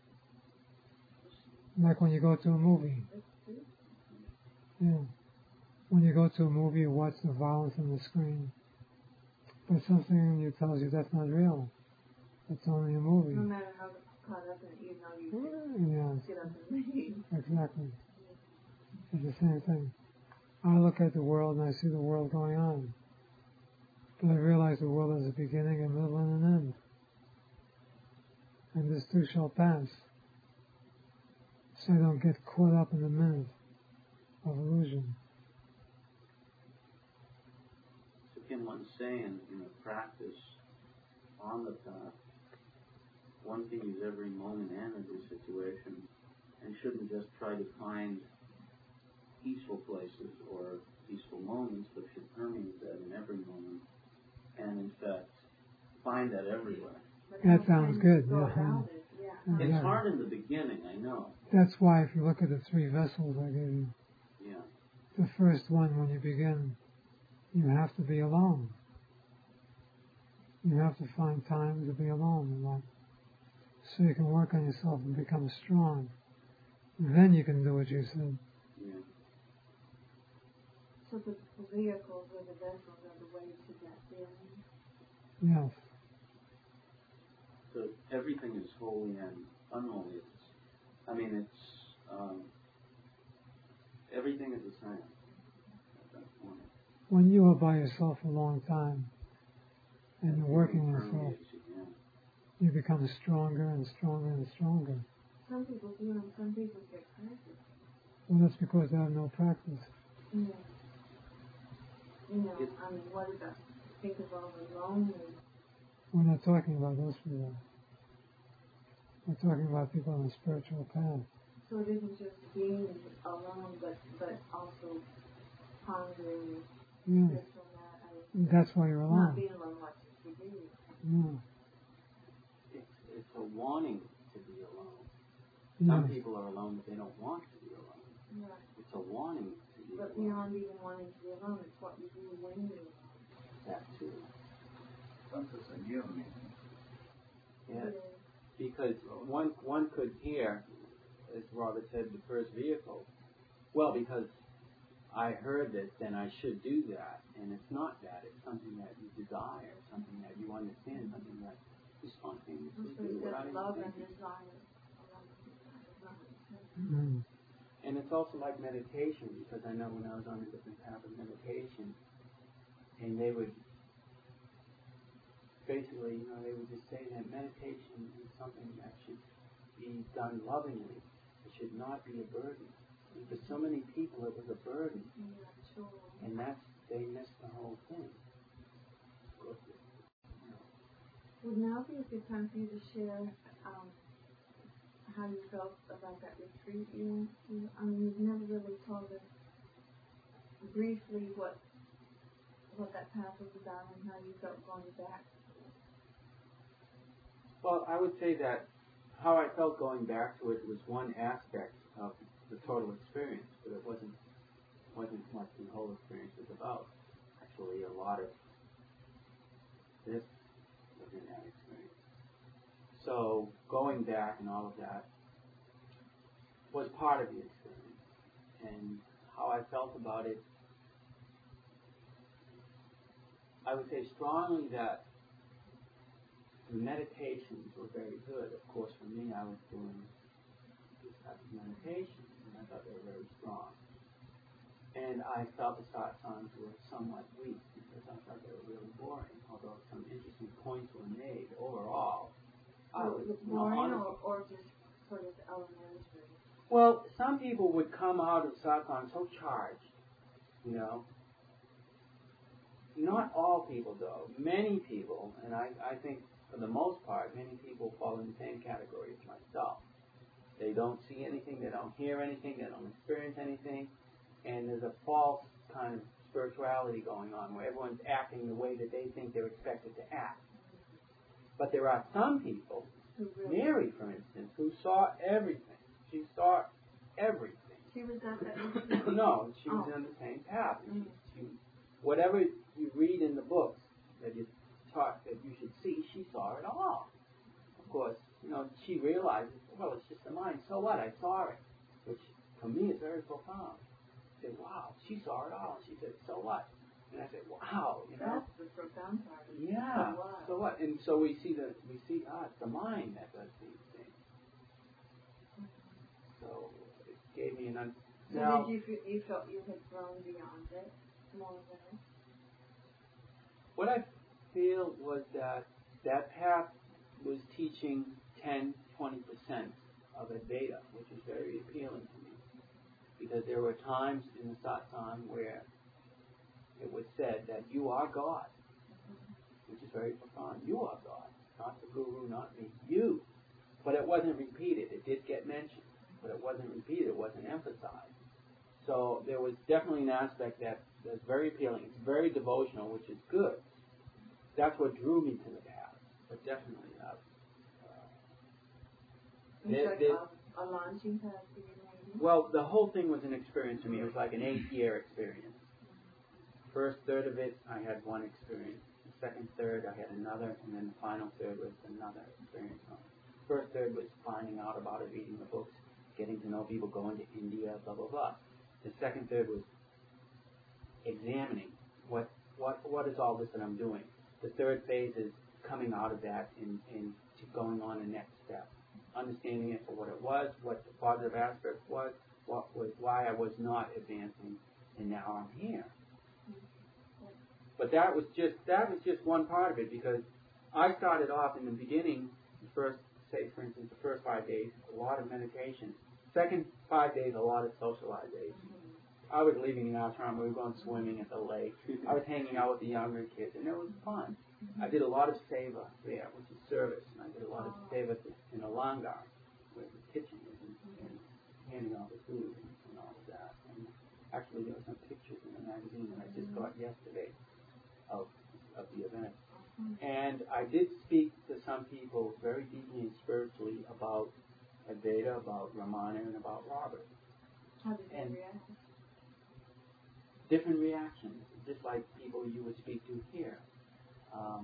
Like when you go to a movie. Yeah. When you go to a movie, you watch the violence on the screen, but something in you tells you that's not real. It's only a movie. No matter how caught up in it, you know you Yes, get up and leave. exactly. It's the same thing. I look at the world and I see the world going on. But I realize the world has a beginning, a middle, and an end. And this too shall pass. So I don't get caught up in the minute of illusion. So can one say in, in a practice on the path, one can use every moment and every situation and shouldn't just try to find peaceful places or peaceful moments, but should permeate that in every moment and in fact find that everywhere. But That how sounds can good, you go yeah. about it? Yeah. It's Yeah. hard in the beginning, I know. That's why if you look at the three vessels I gave you, Yeah. the first one, when you begin, you have to be alone. You have to find time to be alone in life, so you can work on yourself and become strong. Then you can do what you said. Yeah. So the, the vehicles or the vessels are the way to that feeling. Yes. So everything is holy and unholy. It's, I mean, it's um, everything is the same at that point. When you are by yourself a long time and you're working on yourself, Permeates you, yeah. you become stronger and stronger and stronger. Some people do and some people get practice. Well, that's because they have no practice. Yeah. You know, I mean, what about, think of all the lonely. We're not talking about those people. We're talking about people on the spiritual path. So it isn't just being alone, but but also pondering Yeah. this and that. I mean, That's why you're not alone. being alone, what to do. Yeah. It's, it's a wanting to be alone. Some Yes. people are alone, but they don't want to be alone. Right. It's a wanting to be But alone. beyond even wanting to be alone, it's what you do when you're alone. That too. Tanto se guione. Yeah. because one one could hear, as Robert said, the first vehicle. Well, because I heard this, then I should do that, and it's not that. It's something that you desire, something that you understand, something that you spontaneously do without even love and thinking. desire. Mm. And it's also like meditation, because I know when I was on a different path of meditation, and they would basically, you know, they would just say that meditation is something that should be done lovingly. It should not be a burden. And for so many people, it was a burden, and that's they missed the whole thing. Would now be a good time for you to share um, how you felt about that retreat you went to? I mean, you've never really told us briefly what what that path was about and how you felt going back. Well, I would say that how I felt going back to it was one aspect of the total experience, but it wasn't wasn't what the whole experience was about. Actually, a lot of this was in that experience. So going back and all of that was part of the experience. And how I felt about it, I would say strongly that the meditations were very good. Of course, for me, I was doing this type of meditation, and I thought they were very strong. And I felt the satsangs were somewhat weak because I thought they were really boring, although some interesting points were made overall. I was, you know, boring honestly, or, or just sort of elementary? well, some people would come out of satsang so charged, you know. Not all people, though. Many people, and I, I think for the most part, many people fall in the same category as myself. They don't see anything, they don't hear anything, they don't experience anything, and there's a false kind of spirituality going on where everyone's acting the way that they think they're expected to act. But there are some people, Really? Mary, for instance, who saw everything. She saw everything. She was at that retreat? No, she was Oh. on the same path. Mm. She, she, whatever you read in the books that you taught that you should see, she saw it all. Of course, you know, she realizes, well, it's just the mind. So what? I saw it, which for me is very profound. I said, wow, she saw it all. She said, so what? And I said, wow, you know. That's the profound part. Yeah. So what? So what? And so we see the we see ah, it's the mind that does these things. So it gave me an un- So now, did you feel you felt you had grown beyond it more than? what I feel was that that path was teaching ten, twenty percent of Advaita, which is very appealing to me. Because there were times in the satsang where it was said that you are God, which is very profound. You are God, not the guru, not me. You. But it wasn't repeated. It did get mentioned, but it wasn't repeated. It wasn't emphasized. So there was definitely an aspect that that's very appealing. It's very devotional, which is good. That's what drew me to the path. But definitely, uh, It's there- like there- a, a launching pad for you, maybe? well, the whole thing was an experience for me. It was like an eight-year experience. First third of it, I had one experience. The second third, I had another, and then the final third was another experience. First third was finding out about it, reading the books, getting to know people, going to India, blah blah blah. The second third was examining what what what is all this that I'm doing. The third phase is coming out of that and, and to going on the next step, understanding it for what it was, what the positive aspect was, what was why I was not advancing, and now I'm here. But that was just that was just one part of it, because I started off in the beginning, the first, say for instance, the first five days, a lot of meditation. Second five days, a lot of socialization. I was leaving the ashram, we were going swimming at the lake. I was hanging out with the younger kids, and it was fun. I did a lot of seva there, which is service, and I did a lot of seva in a langar, where the kitchen is, and, and handing out the food and, and all of that. And actually, there were some pictures in the magazine that I just got yesterday of of the event. And I did speak to some people very deeply and spiritually about Advaita, about Ramana, and about Robert. How did they And react? different reactions, just like people you would speak to here. Um,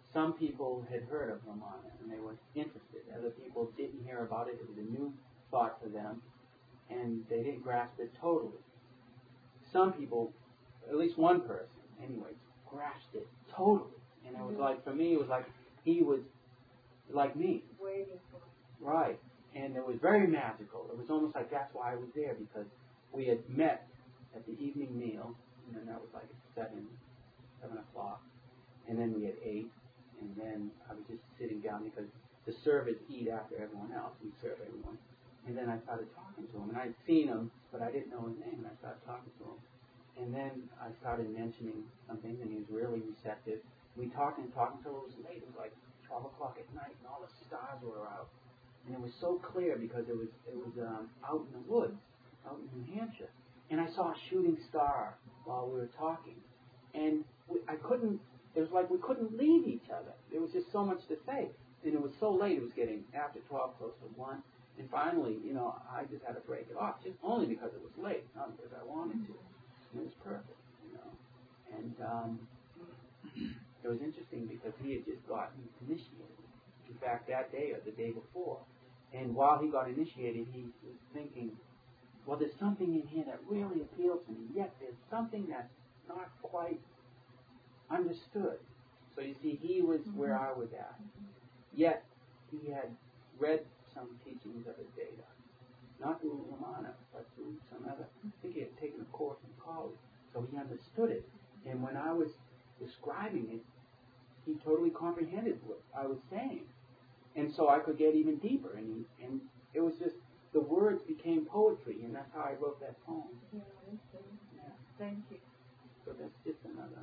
some people had heard of Ramana and they were interested. Other people didn't hear about it. It was a new thought to them, and they didn't grasp it totally. Some people, at least one person, anyway, grasped it totally. And it was like, for me, it was like he was like me. Waiting for it. Right. And it was very magical. It was almost like that's why I was there, because we had met at the evening meal, and then that was like at seven, seven o'clock, and then we had ate, and then I was just sitting down because the servers eat after everyone else. We serve everyone. And then I started talking to him, and I'd seen him, but I didn't know his name, and I started talking to him. And then I started mentioning something, and he was really receptive. We talked and talked until it was late. It was like twelve o'clock at night, and all the stars were out. And it was so clear because it was it was um, out in the woods, out in New Hampshire. And I saw a shooting star while we were talking. And we, I couldn't, it was like we couldn't leave each other. There was just so much to say. And it was so late, it was getting after twelve, close to one. And finally, you know, I just had to break it off, just only because it was late, not because I wanted to. And it was perfect, you know. And um, it was interesting because he had just gotten initiated. In fact, that day or the day before. And while he got initiated, he was thinking, well, there's something in here that really appeals to me, yet there's something that's not quite understood. So you see, he was mm-hmm. where I was at. Yet he had read some teachings of Advaita, not through Ramana, but through some other. I think he had taken a course in college, so he understood it. And when I was describing it, he totally comprehended what I was saying. And so I could get even deeper, and he, and it was just, the words became poetry, and that's how I wrote that poem. Yeah, yeah. Thank you. So that's just another.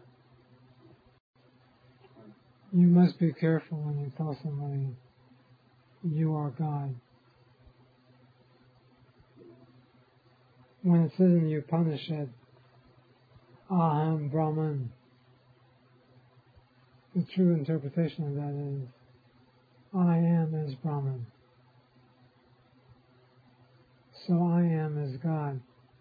You must be careful when you tell somebody you are God. When it says in the Upanishad, Aham Brahman, the true interpretation of that is, I am is Brahman. So I am is God.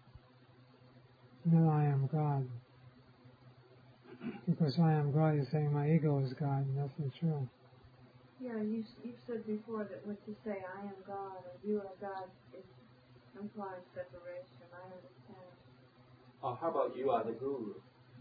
No, I am God. Because I am God, you're saying my ego is God, and that's not true. Yeah, you, you've said before that when you say I am God or you are God, it implies separation. I understand. Oh, how about you are the guru?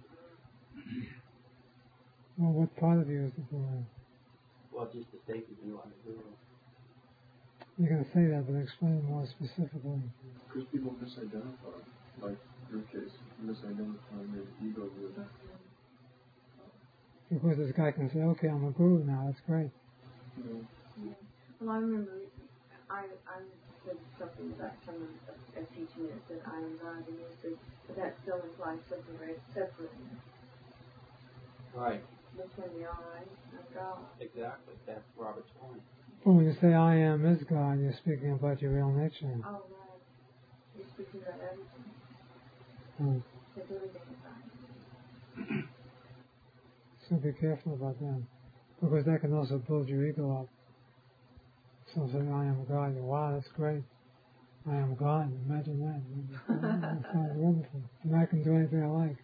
Well, what part of you is the guru? Well, just the statement you are the guru. You can say that, but explain it more specifically. Because people misidentify, like your case, misidentifying their ego with that. Because this guy can say, okay, I'm a guru now, that's great. Yeah. Yeah. Well, I remember I I said something about someone a, a teaching that said I am God, and you said, but that still implies separate, separateness. Right. Between the I and God. Exactly. That's Robert's point. Well, when you say I am is God, you're speaking about your real nature. Oh, right. You're speaking about everything. Hmm. Because everything is I. So be careful about that. Because that can also build your ego up. So say, I am God. Wow, that's great. I am God. Imagine that. That sounds wonderful. And I can do anything I like.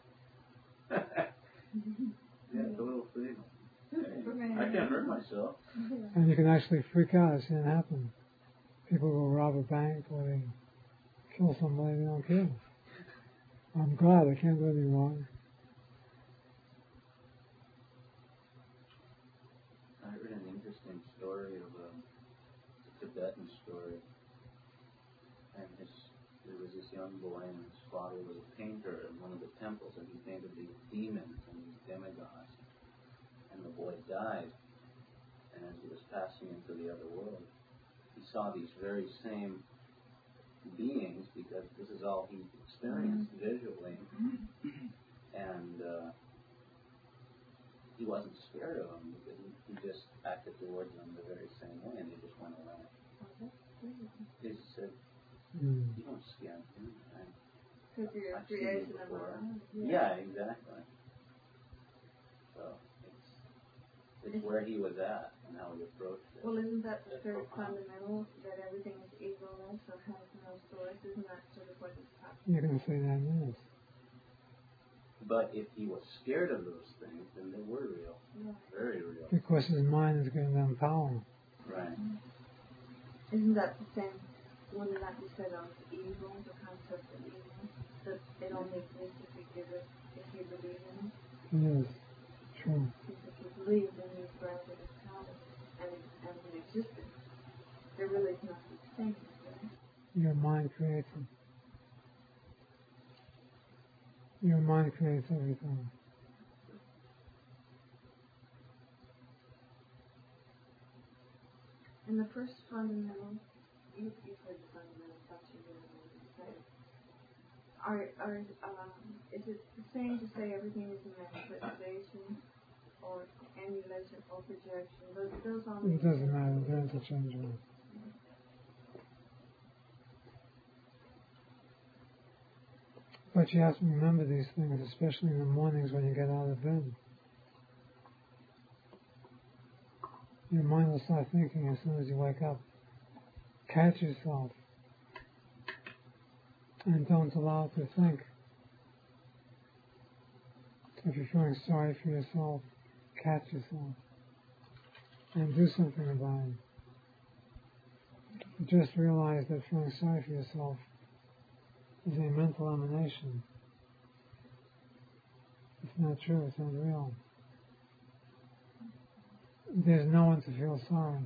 Yeah, it's a little thing. I can't hurt myself. And you can actually freak out. I've seen it happen. People go rob a bank or they kill somebody, they don't care. I'm God, I can't do anything wrong. I heard an interesting story of a, a Tibetan story. And his, there was this young boy, and his father was a painter in one of the temples, and he painted these demons and these demigods. And the boy died. And as he was passing into the other world, he saw these very same beings, because this is all he experienced visually. And uh, he wasn't scared of them, because he, he just acted towards them the very same way, and they just went away. He just said, Mm. you don't scare me. Because you're a creation of our own. Yeah, exactly. So it's, it's where he was at and how he approached it. Well, isn't that the third fundamental, that everything is egoless or has no source? Isn't that sort of what it's talking You can say that, yes. But if he was scared of those things, then they were real. Yeah. Very real. Because his mind is giving them power. Right. Isn't that the same? Wouldn't that be said of evil, the concept of evil? That it only exists if you give it, if you believe in it? Yes, true. Because if you believe, then you've granted it power and, it, and an existence. There really is nothing to think of, right? Your mind creates it. Your mind creates everything. And the first fundamental, you, you said the fundamental thoughts you didn't want to say. Are, are, um, is it the same to say everything is a manifestation or emulation or projection? Those, those all It doesn't matter, they're interchangeable. But you have to remember these things, especially in the mornings when you get out of bed. Your mind will start thinking as soon as you wake up. Catch yourself. And don't allow it to think. If you're feeling sorry for yourself, catch yourself. And do something about it. Just realize that feeling sorry for yourself is a mental emanation. It's not true, it's not real. There's no one to feel sorry.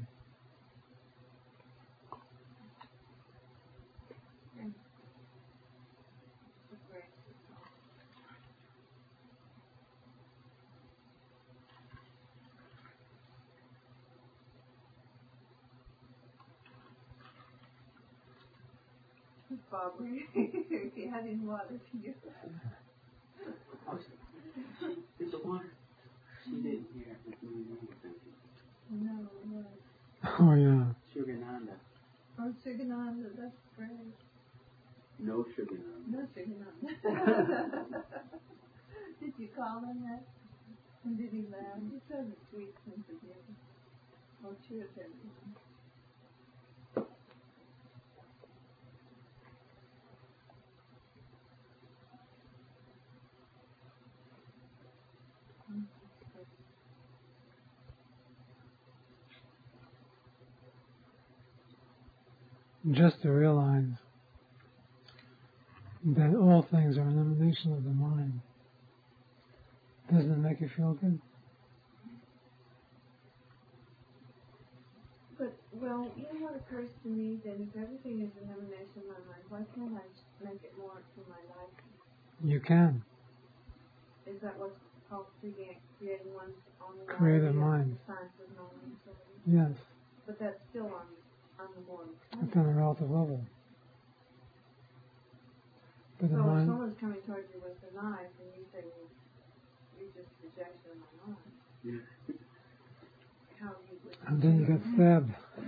Barbara, if you had any water to you. Oh, she, did the water? She didn't hear it. No, no. Oh, yeah. Sugananda. Oh, Sugananda, that's great. No Sugananda. No Sugananda. Did you call him that? And did he laugh? He has a sweet sense of humor. Oh, true of everything. Just to realize that all things are an emanation of the mind. Doesn't it make you feel good? But, well, you know what occurs to me? That if everything is an emanation of my mind, why can't I make it more to my life? You can. Is that what's called creating, creating one's own Creative reality, mind. The science of knowing, so Yes. but that's still on, on the more It's on a relative level. But so the if mind, someone's coming towards you with a knife and you say, well, you're just projection of my mind, Yeah. how you would... and then you get stabbed.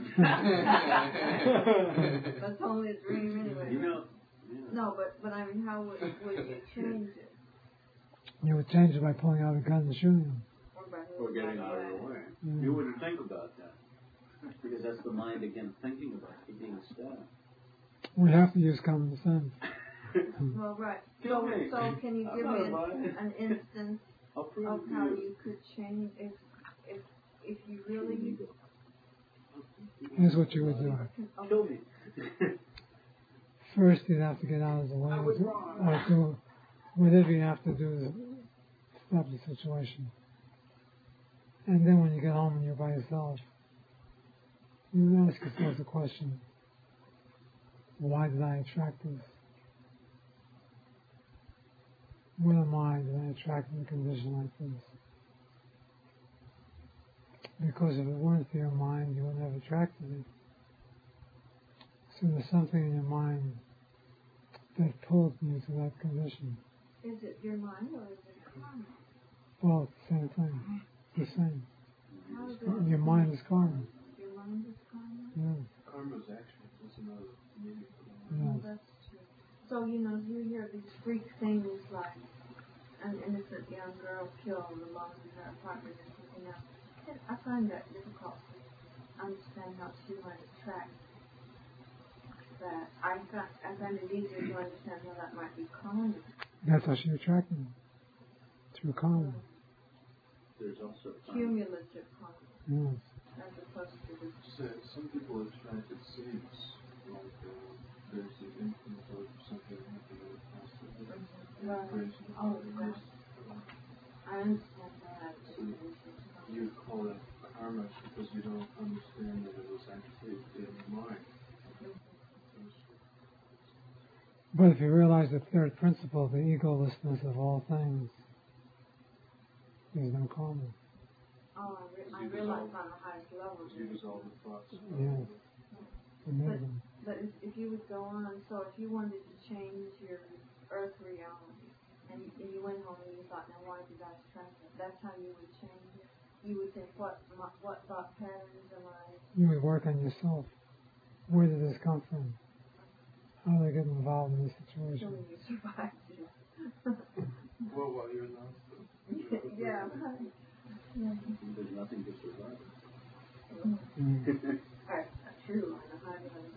That's only a dream anyway. You know, yeah. No, but, but I mean, how would, would you change it? You would change it by pulling out a gun and shooting him. Or by Or moving getting out out of of the the way? way. Mm. You wouldn't think about that. Because that's the mind again thinking about you being stabbed. We have to use common sense. Well, right. Kill So, me. so can you I'm give not me about an, it. an instance I'll prove of it to how you. you could change if, if, if you really... Here's what you would do. Okay. Kill me. First, you'd have to get out of the way, I was or, wrong. or do whatever you have to do to stop the situation. And then when you get home and you're by yourself, you ask yourself the question, why did I attract this? What am I that I attracted a condition like this? Because if it weren't for your mind, you wouldn't have attracted it. So there's something in your mind that pulled you to that condition. Is it your mind or is it karma? Both, same thing. It's the same. How is it? Your mind is karma. Your mind is karma? Yeah. Karma's action. That's another meaning for the Yeah. Oh, that's true. So, you know, you hear these freak things like an innocent young girl killed alone in her apartment and something else. And I find that difficult to understand how she might attract that. I find, I find it easier to understand how that might be karma. That's how she attracted him. through karma. There's also Cumulative karma. Yes. As opposed to the So, some people have planted seeds, like uh, there's the infinite of something happening in the past. right. Oh, right. I understand that. So you call it karma because you don't understand that it was actually in mind. But if you realize the third principle, the egolessness of all things, there's no karma. Oh, I, re- I realize on the highest level. You dissolve the thoughts. Yes. Amazing. But if, if you would go on, so if you wanted to change your earth reality, and you, and you went home and you thought, now why did I stress it? That's how you would change it. You would think, what what thought patterns am I? You would work on yourself. Where did this come from? How do I get involved in this So situation? when you survived it. Well, while you're not. yeah, right. Yeah. there's nothing to survive. Mm. Right, true, on a high level.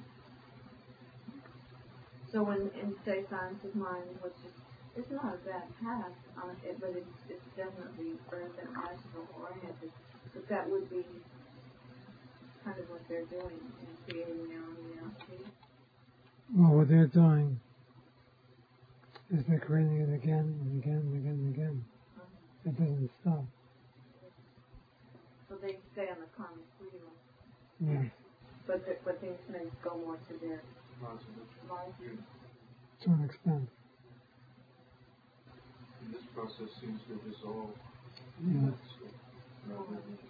So when in say science of mind, which is it's not a bad path, on it, but it's it's definitely earth and astral oriented. But that would be kind of what they're doing in creating their own reality. Well, what they're doing is they're creating it again and again and again and again. It doesn't stop. So they stay on the karmic wheel, Yes. but the, but things may go more to their life. To an extent. And this process seems to dissolve. Yes. Rather than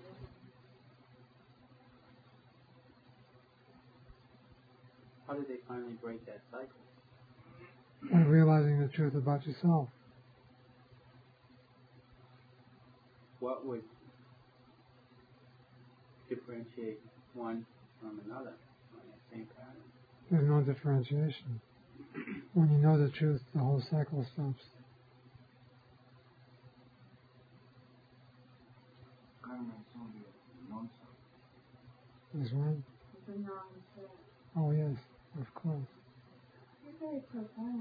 How did they finally break that cycle? By realizing the truth about yourself. What would differentiate one from another on that same pattern? There's no differentiation. When you know the truth, the whole cycle stops. Karma is only a non-self. That's right. It's a non-self. Oh yes, of course. You're very profound.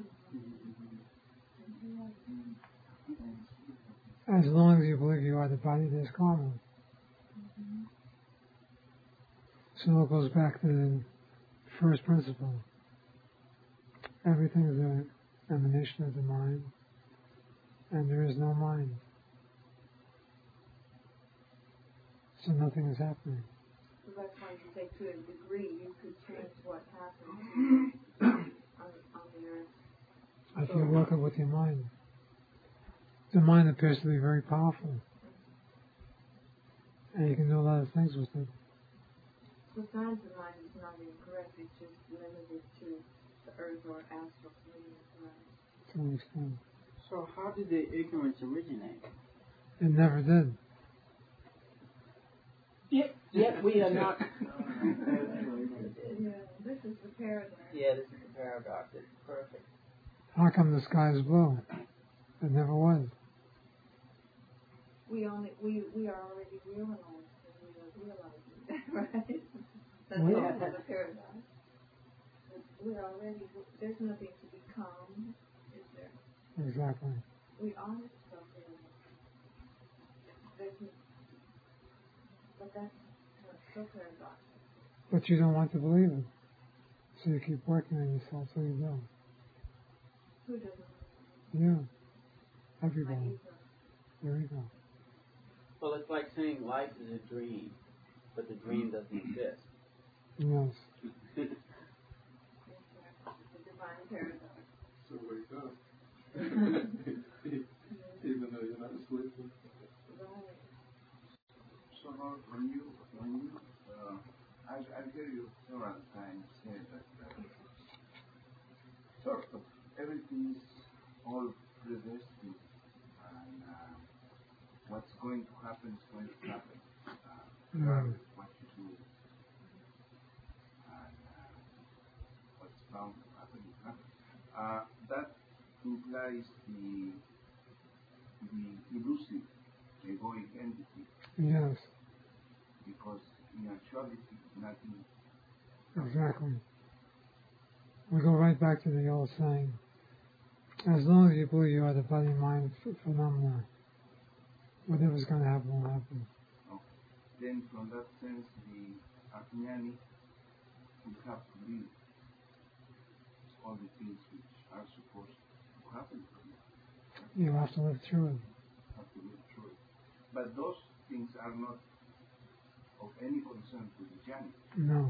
As long as you believe you are the body, there's karma. So it goes back to the first principle. Everything is an emanation of the mind, and there is no mind. So nothing is happening. So that's why you say to a degree you could change what happens on, on the earth. If you work it with your mind. The mind appears to be very powerful. And you can do a lot of things with it. The science of mind is not incorrect, it's just limited to the earth or astral plane. To an extent. So how did the ignorance originate? It never did. Yet, yet we are not. Yeah, this is the paradox. Yeah, this is the paradox. It's perfect. How come the sky is blue? It never was. We only we we are already realized that we are realizing that, right? That's We- also the paradox. We're already there's nothing to become, is there? Exactly. We are so realized. There's no, but that's so paradoxical. But you don't want to believe it. So you keep working on yourself so you do. Who doesn't? Yeah. My Everybody. ego. There you go. Well, it's like saying life is a dream, but the dream doesn't exist. Yes. It's a divine paradox. so wake up. Even though you're not sleeping. Right. So now, when you, when you, uh, I, I hear you several times say that uh, sort of everything is all predestined, and uh, what's going to happen is going to happen, uh, regardless of what you do, and uh, what's bound to happen will happen. Uh, that implies the the elusive egoic entity, Yes. because in actuality nothing. Exactly. We go right back to the old saying. As long as you believe you are the body-mind ph- phenomena, whatever's going to happen will happen. Okay. Then from that sense, the Ajnani would have to leave all the things which are supposed to happen for him. You have to live through it. Have to live through it. But those things are not of any concern to the Jnani. No.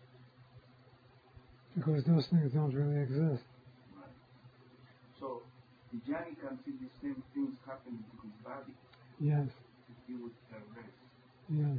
Because those things don't really exist. Right. So the Jnani can see the same things happening to his body Yes. if he would have rest. Yes.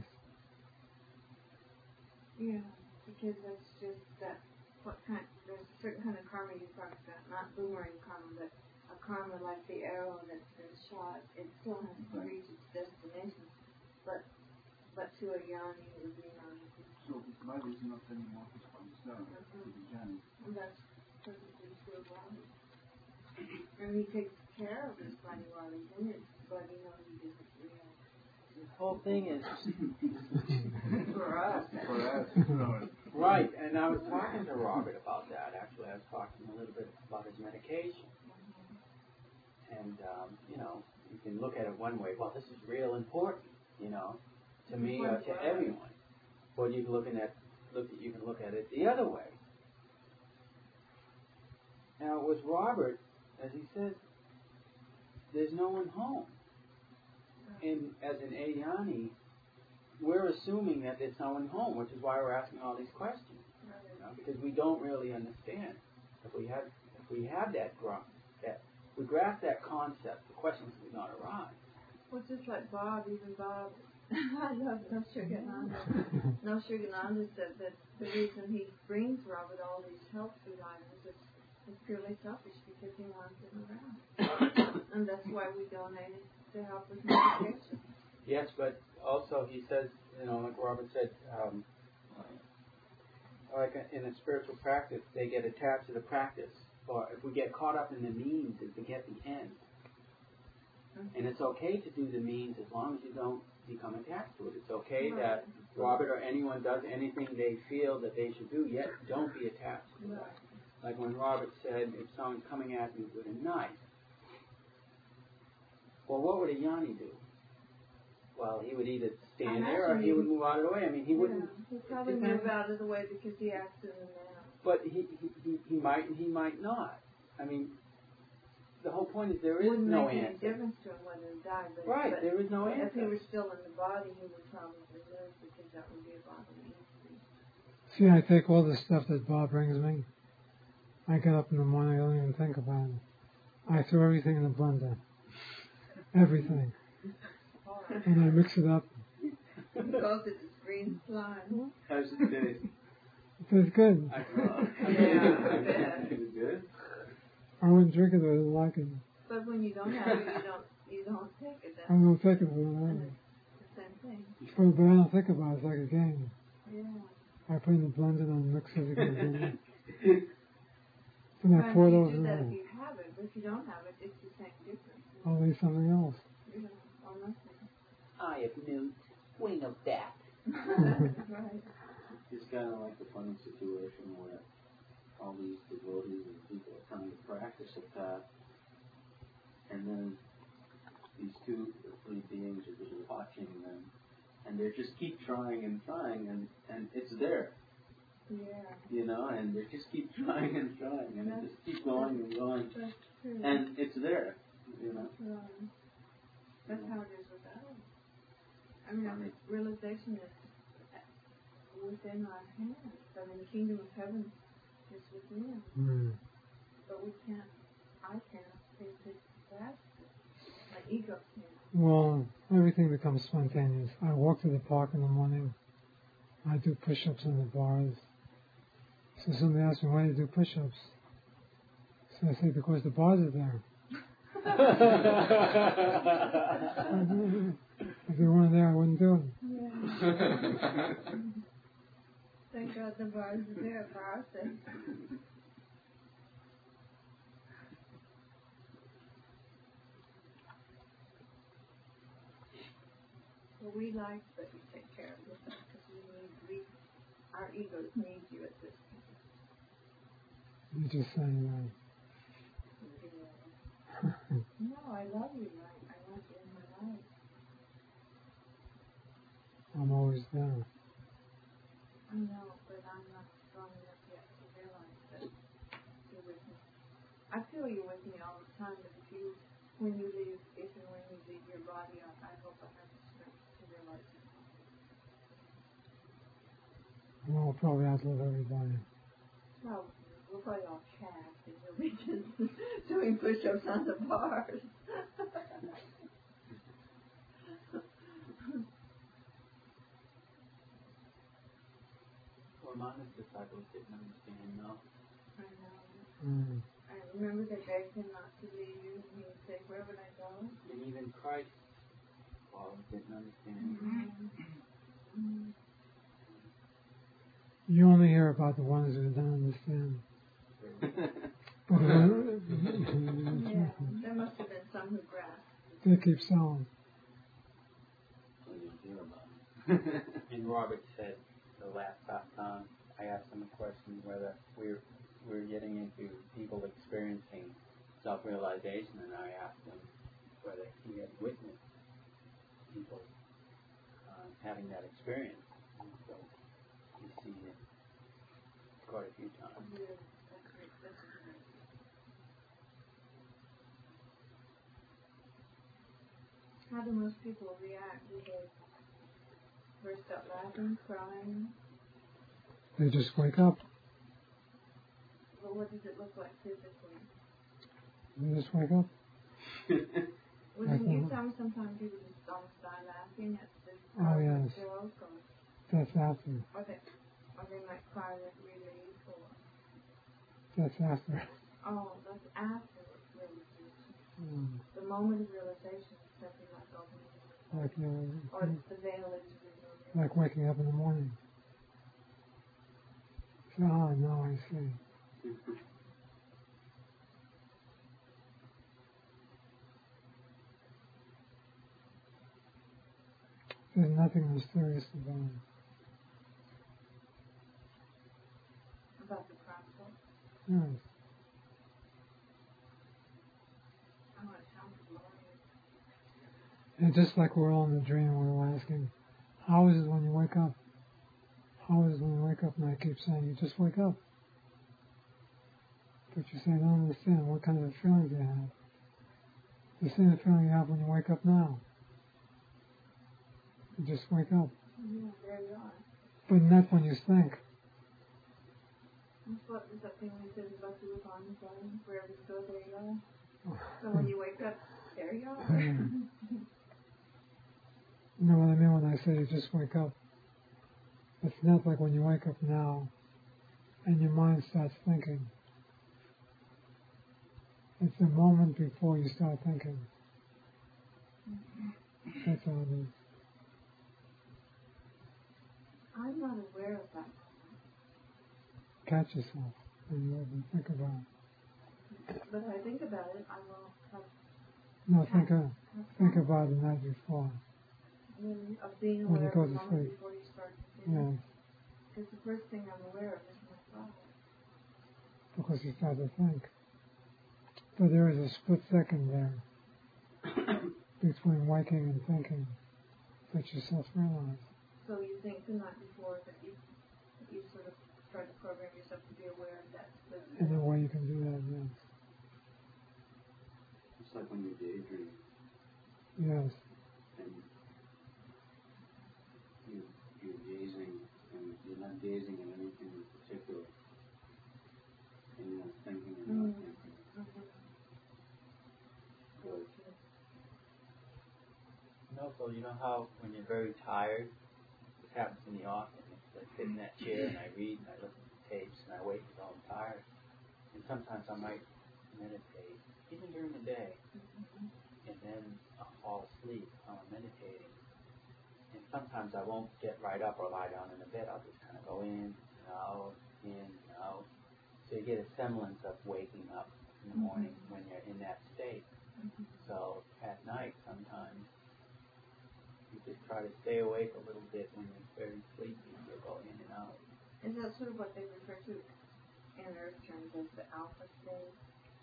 Yeah, because that's just that. What kind? There's a certain kind of karma you talked about, not boomerang karma, but a karma like the arrow that's been shot. It still has to reach its destination, but but to a yoni it would be non. So his body is not anymore his concern to the Jnani. And that's perfectly true body. And he takes care of his body while he's in it, but you know he doesn't realize. The whole thing is For us, For us, no. right, and I was talking to Robert about that. Actually, I was talking a little bit about his medication, and um, you know, you can look at it one way. Well, this is real important, you know, to me or to everyone. Or you can look at look at you can look at it the other way. Now, with Robert, as he says, there's no one home. And as an Ayani, we're assuming that there's no one home, which is why we're asking all these questions. You know, because we don't really understand. If we have, if we have that grasp, that we grasp that concept, the questions would not arise. Well, just like Bob, even Bob, I love No Sugananda. No Sugananda said that the reason he brings Robert all these health food items is, is purely selfish because he wants him around. And that's why we donated to help with medication. Yes, but also he says, you know, like Robert said, um, like in a spiritual practice, they get attached to the practice. Or if we get caught up in the means, is to get the end. Mm-hmm. And it's okay to do the means as long as you don't become attached to it. It's okay right. that Robert or anyone does anything they feel that they should do, yet don't be attached to right. that. Like when Robert said, if someone's coming at me with a knife, well, what would a Yanni do? Well, he would either stand there or he would move out of the way. I mean, he yeah, wouldn't. He'd probably move out of the way because he acts in the manner. But he, he, he, he might and he might not. I mean, the whole point is there is Wouldn't no make answer. any difference to him whether he died. But, right, but there is no answer. If he were still in the body, he would probably live because that would be a bodily injury. See, I take all the stuff that Bob brings me. I get up in the morning, I don't even think about it. I throw everything in the blender. Everything. And I mix it up. Because it's green slime. How's it taste? It tastes good. I know. Yeah, Is it good? I wouldn't drink it if I didn't like it. But when you don't have it, you don't you don't take it. That's I don't take it if I don't have it. the same thing. But, but I don't think about it. It's like a game. Yeah. I put it in the blender and mix it again. Then I And pour it you over do the that if room. you have it, but if you don't have it, it's the same difference. I'll leave something else. You know, or nothing. I have no wing of that. Right. It's kind of like the funny situation where all these devotees and people are trying to practice a path, and then these two or three beings are just watching them, and they just keep trying and trying, and, and it's there. Yeah. You know, and they just keep trying and trying, and That's, they just keep going and going, that's true. and it's there. You know. Right. That's how it is with us. I mean, the realization is within our hands. I mean, the kingdom of heaven is within. Mm. But we can't, I can't think it fast. My ego can't. Well, everything becomes spontaneous. I walk to the park in the morning. I do push-ups in the bars. So somebody asked me, why do you do push-ups? So I say, because the bars are there. If they weren't there, I wouldn't do it. Yeah. Thank God the bars are there for our sake. Well, we like that you take care of yourself because we need, we, our egos need you at this point. You're just saying that. No, I love you. I, I want you in my life. always there. I know, but I'm not strong enough yet to realize that you're with me. I feel you're with me all the time, but if you, when you leave, if and when you leave your body, I, I hope I have the strength to realize it. Well, we'll probably outlive everybody. Well, we'll probably all cast and you'll be just doing push-ups on the bars. Raman's disciples didn't understand, no. I know. Mm. I remember they begged him not to leave, and he would say, "Where would I go?" And even Christ, well, didn't understand. Mm-hmm. Mm-hmm. You only hear about the ones who don't understand. But Yeah, there must have been some who grasped. they keep selling. So you hear about it. And Robert said the last time I asked him a question whether we're we're getting into people experiencing self-realization, and I asked him whether he had witnessed people uh, having that experience. And so he's seen it quite a few times. Yeah, that's great. That's great. How do most people react? Do they burst out laughing, crying? They just wake up. But what does it look like physically? They just wake up. Wouldn't you tell me sometimes people just don't start laughing at this Oh, yes. joke, or, That's after. or, they, or they might cry with relief, or That's after. oh, that's after realization. Mm. The moment of realization is something like opening, Like, you know, or the veil is removed. like waking up in the morning. So, ah, now I see. There's nothing mysterious about it. About the process. Yes. Oh, it sounds glorious. And just like we're all in the dream, we were asking, how is it when you wake up? How is it when you wake up? And I keep saying, you just wake up. But you say, I don't understand. What kind of feeling do you have? The same feeling you have when you wake up now. You just wake up. Yeah, there you are. But not when you think. That's what is that thing we said about the Ravana zone? Wherever you go, there you are. So when you wake up, there you are. You know what I mean when I say you just wake up? It's not like when you wake up now and your mind starts thinking. It's the moment before you start thinking. That's all it is. I'm not aware of that. Catch yourself and you ever think about it. But I think about it, I won't have No, think, of, think about the night before. really of being When you aware go of the to moment sleep. before you start to think. Yes, Because the first thing I'm aware of is my thought. because you start to think. But there is a split second there between waking and thinking that you self-realize. So you think the night before that you, that you sort of try to program yourself to be aware of that split In second. a way you can do that, yes. It's like when you daydream Yes. and you, you're gazing and you're not gazing at anything in particular. And you're not thinking and not Mm. thinking. Mm-hmm. But And also, you know how when you're very tired, this happens in the office. I sit in that chair and I read and I listen to tapes and I wait until I'm tired. And sometimes I might meditate, even during the day, and then I'll fall asleep while I'm meditating. And sometimes I won't get right up or lie down in the bed. I'll just kind of go in and out, in and out. So you get a semblance of waking up in the morning when you're in that state. So at night, sometimes you just try to stay awake a little bit when you're very sleepy. You'll go in and out. Is that sort of what they refer to in Earth terms as the alpha state?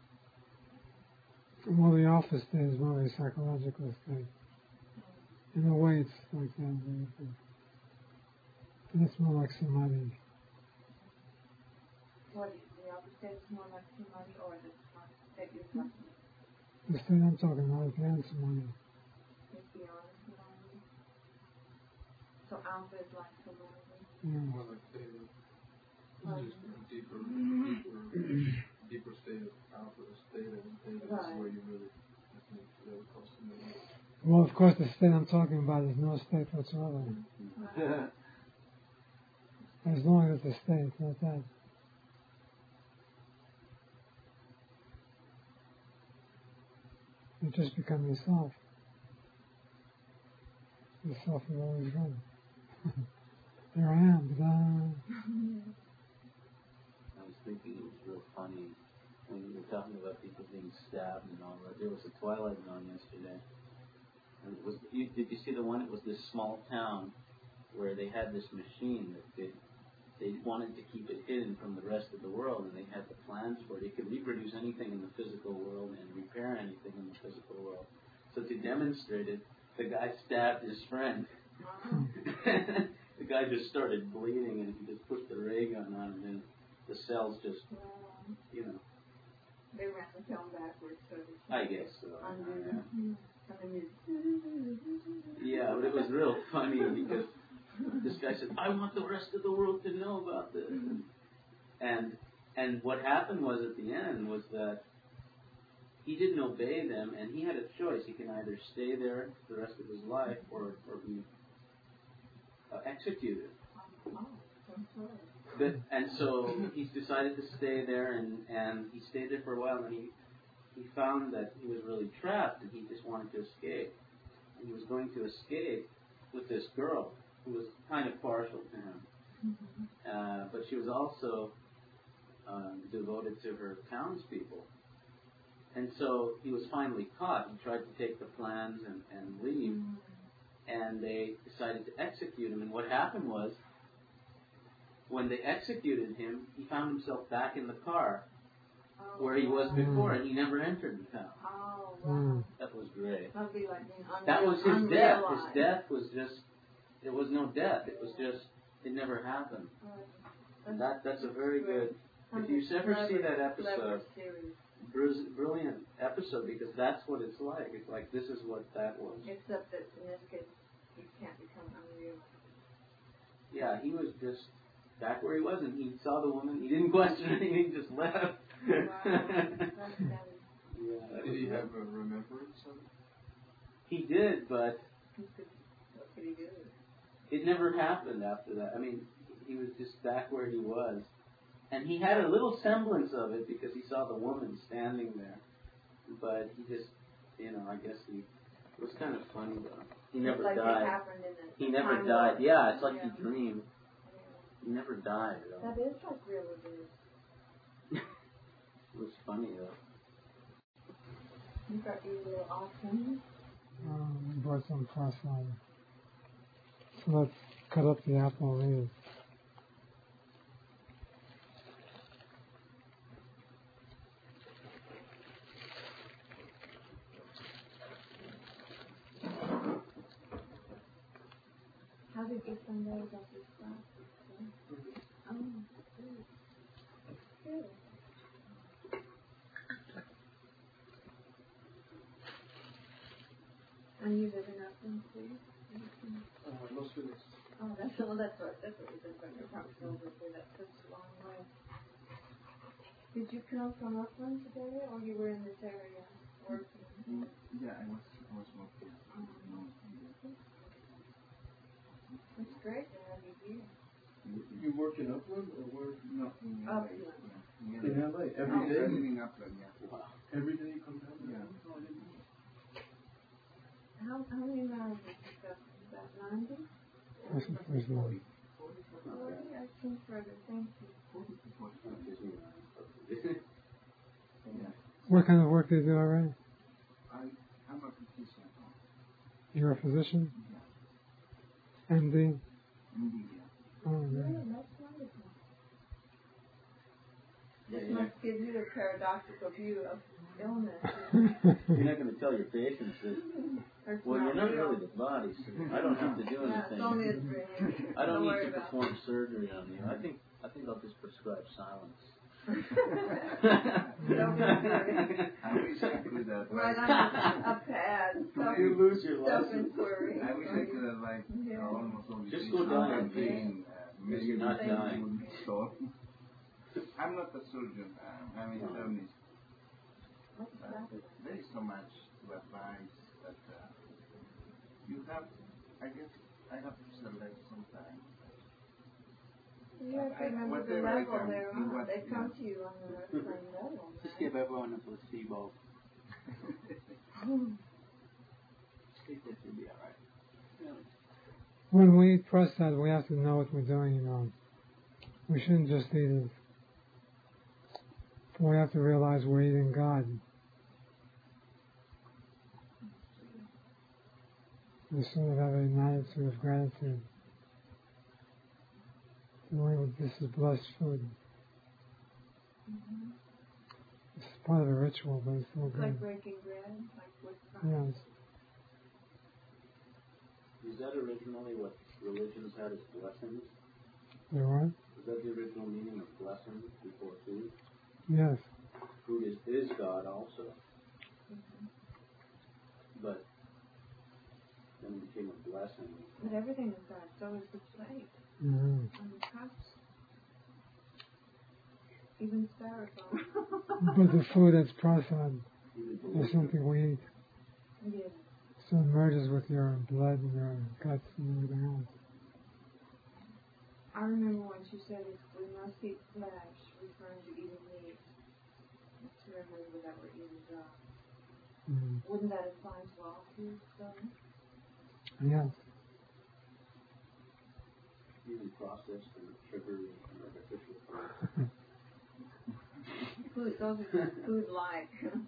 Well, the alpha state is more of a psychological state. In a way, it's like that. That's more like samadhi. What is the other state is more like samadhi or the that you're talking about? The state I'm talking about is beyond samadhi. It's beyond samadhi. So alpha is like samadhi. Yeah. More like theta. It's just a deeper, deeper, deeper state of alpha is theta, and theta Right. is where you really, I think, really close to me. Well, of course, the state I'm talking about is no state whatsoever. As long as it's a state, not that. You just become yourself. Yourself will always run. There I am. Ta-da. I was thinking it was real funny when you were talking about people being stabbed and all that. There was a Twilight Zone yesterday. And it was, you, did you see the one? It was this small town where they had this machine that they, they wanted to keep it hidden from the rest of the world, and they had the plans for it. It could reproduce anything in the physical world and repair anything in the physical world. So to demonstrate it, the guy stabbed his friend. The guy just started bleeding, and he just pushed the ray gun on him, and the cells just, Um, you know. they ran the film backwards, so to I guess so. Undo. Yeah. And then you. Yeah, but it was real funny because this guy said, "I want the rest of the world to know about this," and and what happened was at the end was that he didn't obey them, and he had a choice. He can either stay there the rest of his life or or be uh, executed. Oh, I'm sorry. But, and so he decided to stay there, and and he stayed there for a while, and he he found that he was really trapped, and he just wanted to escape. And he was going to escape with this girl who was kind of partial to him. Mm-hmm. Uh, but she was also um, devoted to her townspeople. And so he was finally caught. He tried to take the plans and, and leave, and they decided to execute him. And what happened was, when they executed him, he found himself back in the car Oh, where he was wow. before, and he never entered the town. Oh, wow. Mm. That was great. That'd be like being unreal, That was his death. His unrealized. death was just, it was no death. It was just, it never happened. Right. And that that's a very good, if you That's ever see clever, that clever episode, series. br- brilliant episode, because that's what it's like. It's like, this is what that was. Except that in this case, you can't become unrealized. Yeah, he was just back where he was, and he saw the woman. He didn't question anything. He just left. Wow. That's savvy. Yeah, Did he have a remembrance of it? He did, but He could, what could he do? it never happened after that. I mean, he was just back where he was. And he had a little semblance of it because he saw the woman standing there. But he just, you know, I guess he, it was kind of funny though. He never like died. It happened in the, He the never time died. warp. Yeah, it's like Yeah. he dreamed. He never died at all. That is like real reviews. It was funny though. You got your little awesome. Um, we brought some crossfire. So let's cut up the apple and eat it. How did you find out about this class? Oh, good. Good. And you live in Upland too? Uh, most of it's Oh, that's well, that's what that's what you said when you're probably over there. That's such a long way. Did you come from Upland today, or you were in this area working? Yeah, I was, I was working. It's great to have you here. You work in Upland or where? No, in Oh, L A. yeah. In L A Oh, every day. I live in Upland, yeah. Wow. Every day you come down there. Yeah. Oh, I didn't know. How how many miles did you go? About ninety? There's, there's one. Forty. I think further. Thank you. forty to forty. Yeah. What kind of work do you do already? I, I'm a physician. You're a physician? Yeah. M D? Indeed, yeah. Oh, Yeah, yeah. that's wonderful. Yeah, This yeah. must give you a paradoxical view of illness. You're not going to tell your patients that, It's well, you're not real. really the body, so I don't have to do Yeah, it's only a anything. dream. I don't worry need to about perform surgery on you. I think I think I'll just prescribe silence. Don't be worried. I wish I could advise. Right on a pad. Self, You lose your license. self-inquiry. I wish I could advise Yeah. almost all the Just patients go down on and being, uh, You're not medical dying. So, I'm not a surgeon. Um, I'm an internist. What's that? There is so much to advise that uh, you have. I guess I have to select sometimes. You have to I- remember the whatever I level can they're do, on. what- They yeah. come to you on the same level. Just right? give everyone a placebo. I think that should be alright. When we eat prasad, we have to know what we're doing, you know. We shouldn't just eat it. We have to realize we're eating God. We sort of have an attitude of gratitude. Knowing this is blessed food. Mhm. It's part of a ritual, but it's still It's like good. breaking bread, like with Yes. Is that originally what religions had as blessings? You what? Is that the original meaning of blessing before food? Yes. Food is, is God also, Mhm. but then it became a blessing. But everything is God. So is the plate Mm-hmm. and the cups. Even styrofoam. But the food that's prasad Even is belief. something we eat. Yeah. So it merges with your blood and your guts and everything else. I remember when she said if we must eat flesh, referring to eating meat, to remember that we're eating God. Mm. Wouldn't that apply to all foods, though? Yes. Even processed and sugary and artificial food. Food, those are just food-like.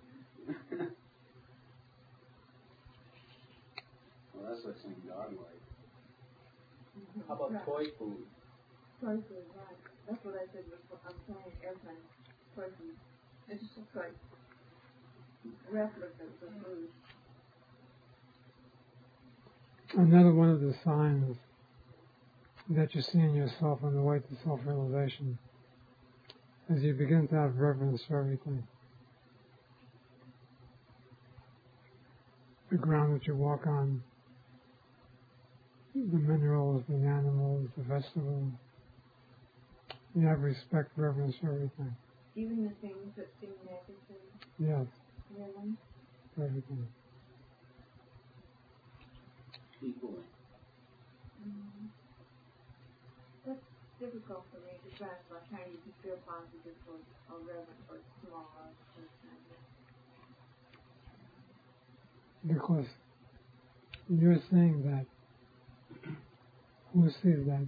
Well, that's like saying God-like. How about Right. toy food? Toy food, right. That's what I said before. I'm saying airplane. Toy food. It's just like replicas of food. Another one of the signs that you see in yourself on the way to self-realization is you begin to have reverence for everything. The ground that you walk on, the minerals, the animals, the vegetables. You have respect, reverence for everything. Even the things that seem negative, Yes, really. for everything. Equally. Mm-hmm. That's difficult for me to grasp, like how you can feel positive or, or reverent or small or something. Because you're saying that. Who sees that?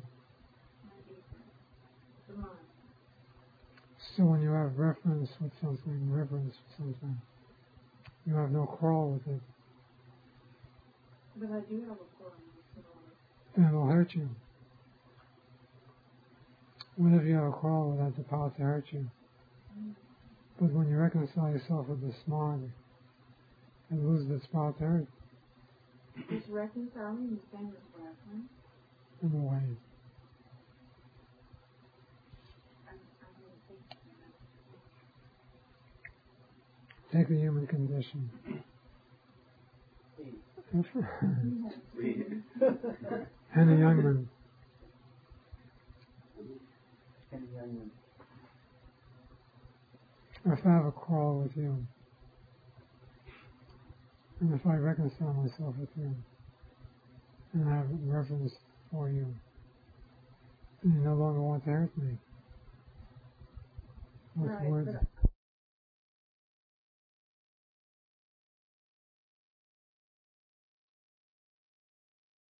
The mind. So when you have reference with something, reverence for something, you have no quarrel with it, But I do have a quarrel with the mind. then it'll hurt you. Whenever you have a quarrel, it has the power to hurt you. Mm. But when you reconcile yourself with the smog, it loses its power to hurt Is reconciling the same as reverence? in a way. I, I didn't think that. Take the human condition. Henny Youngman, Any young if I have a quarrel with you, and if I reconcile myself with you, and I have reverence for you, then you no longer want to hurt me. With Right, words. but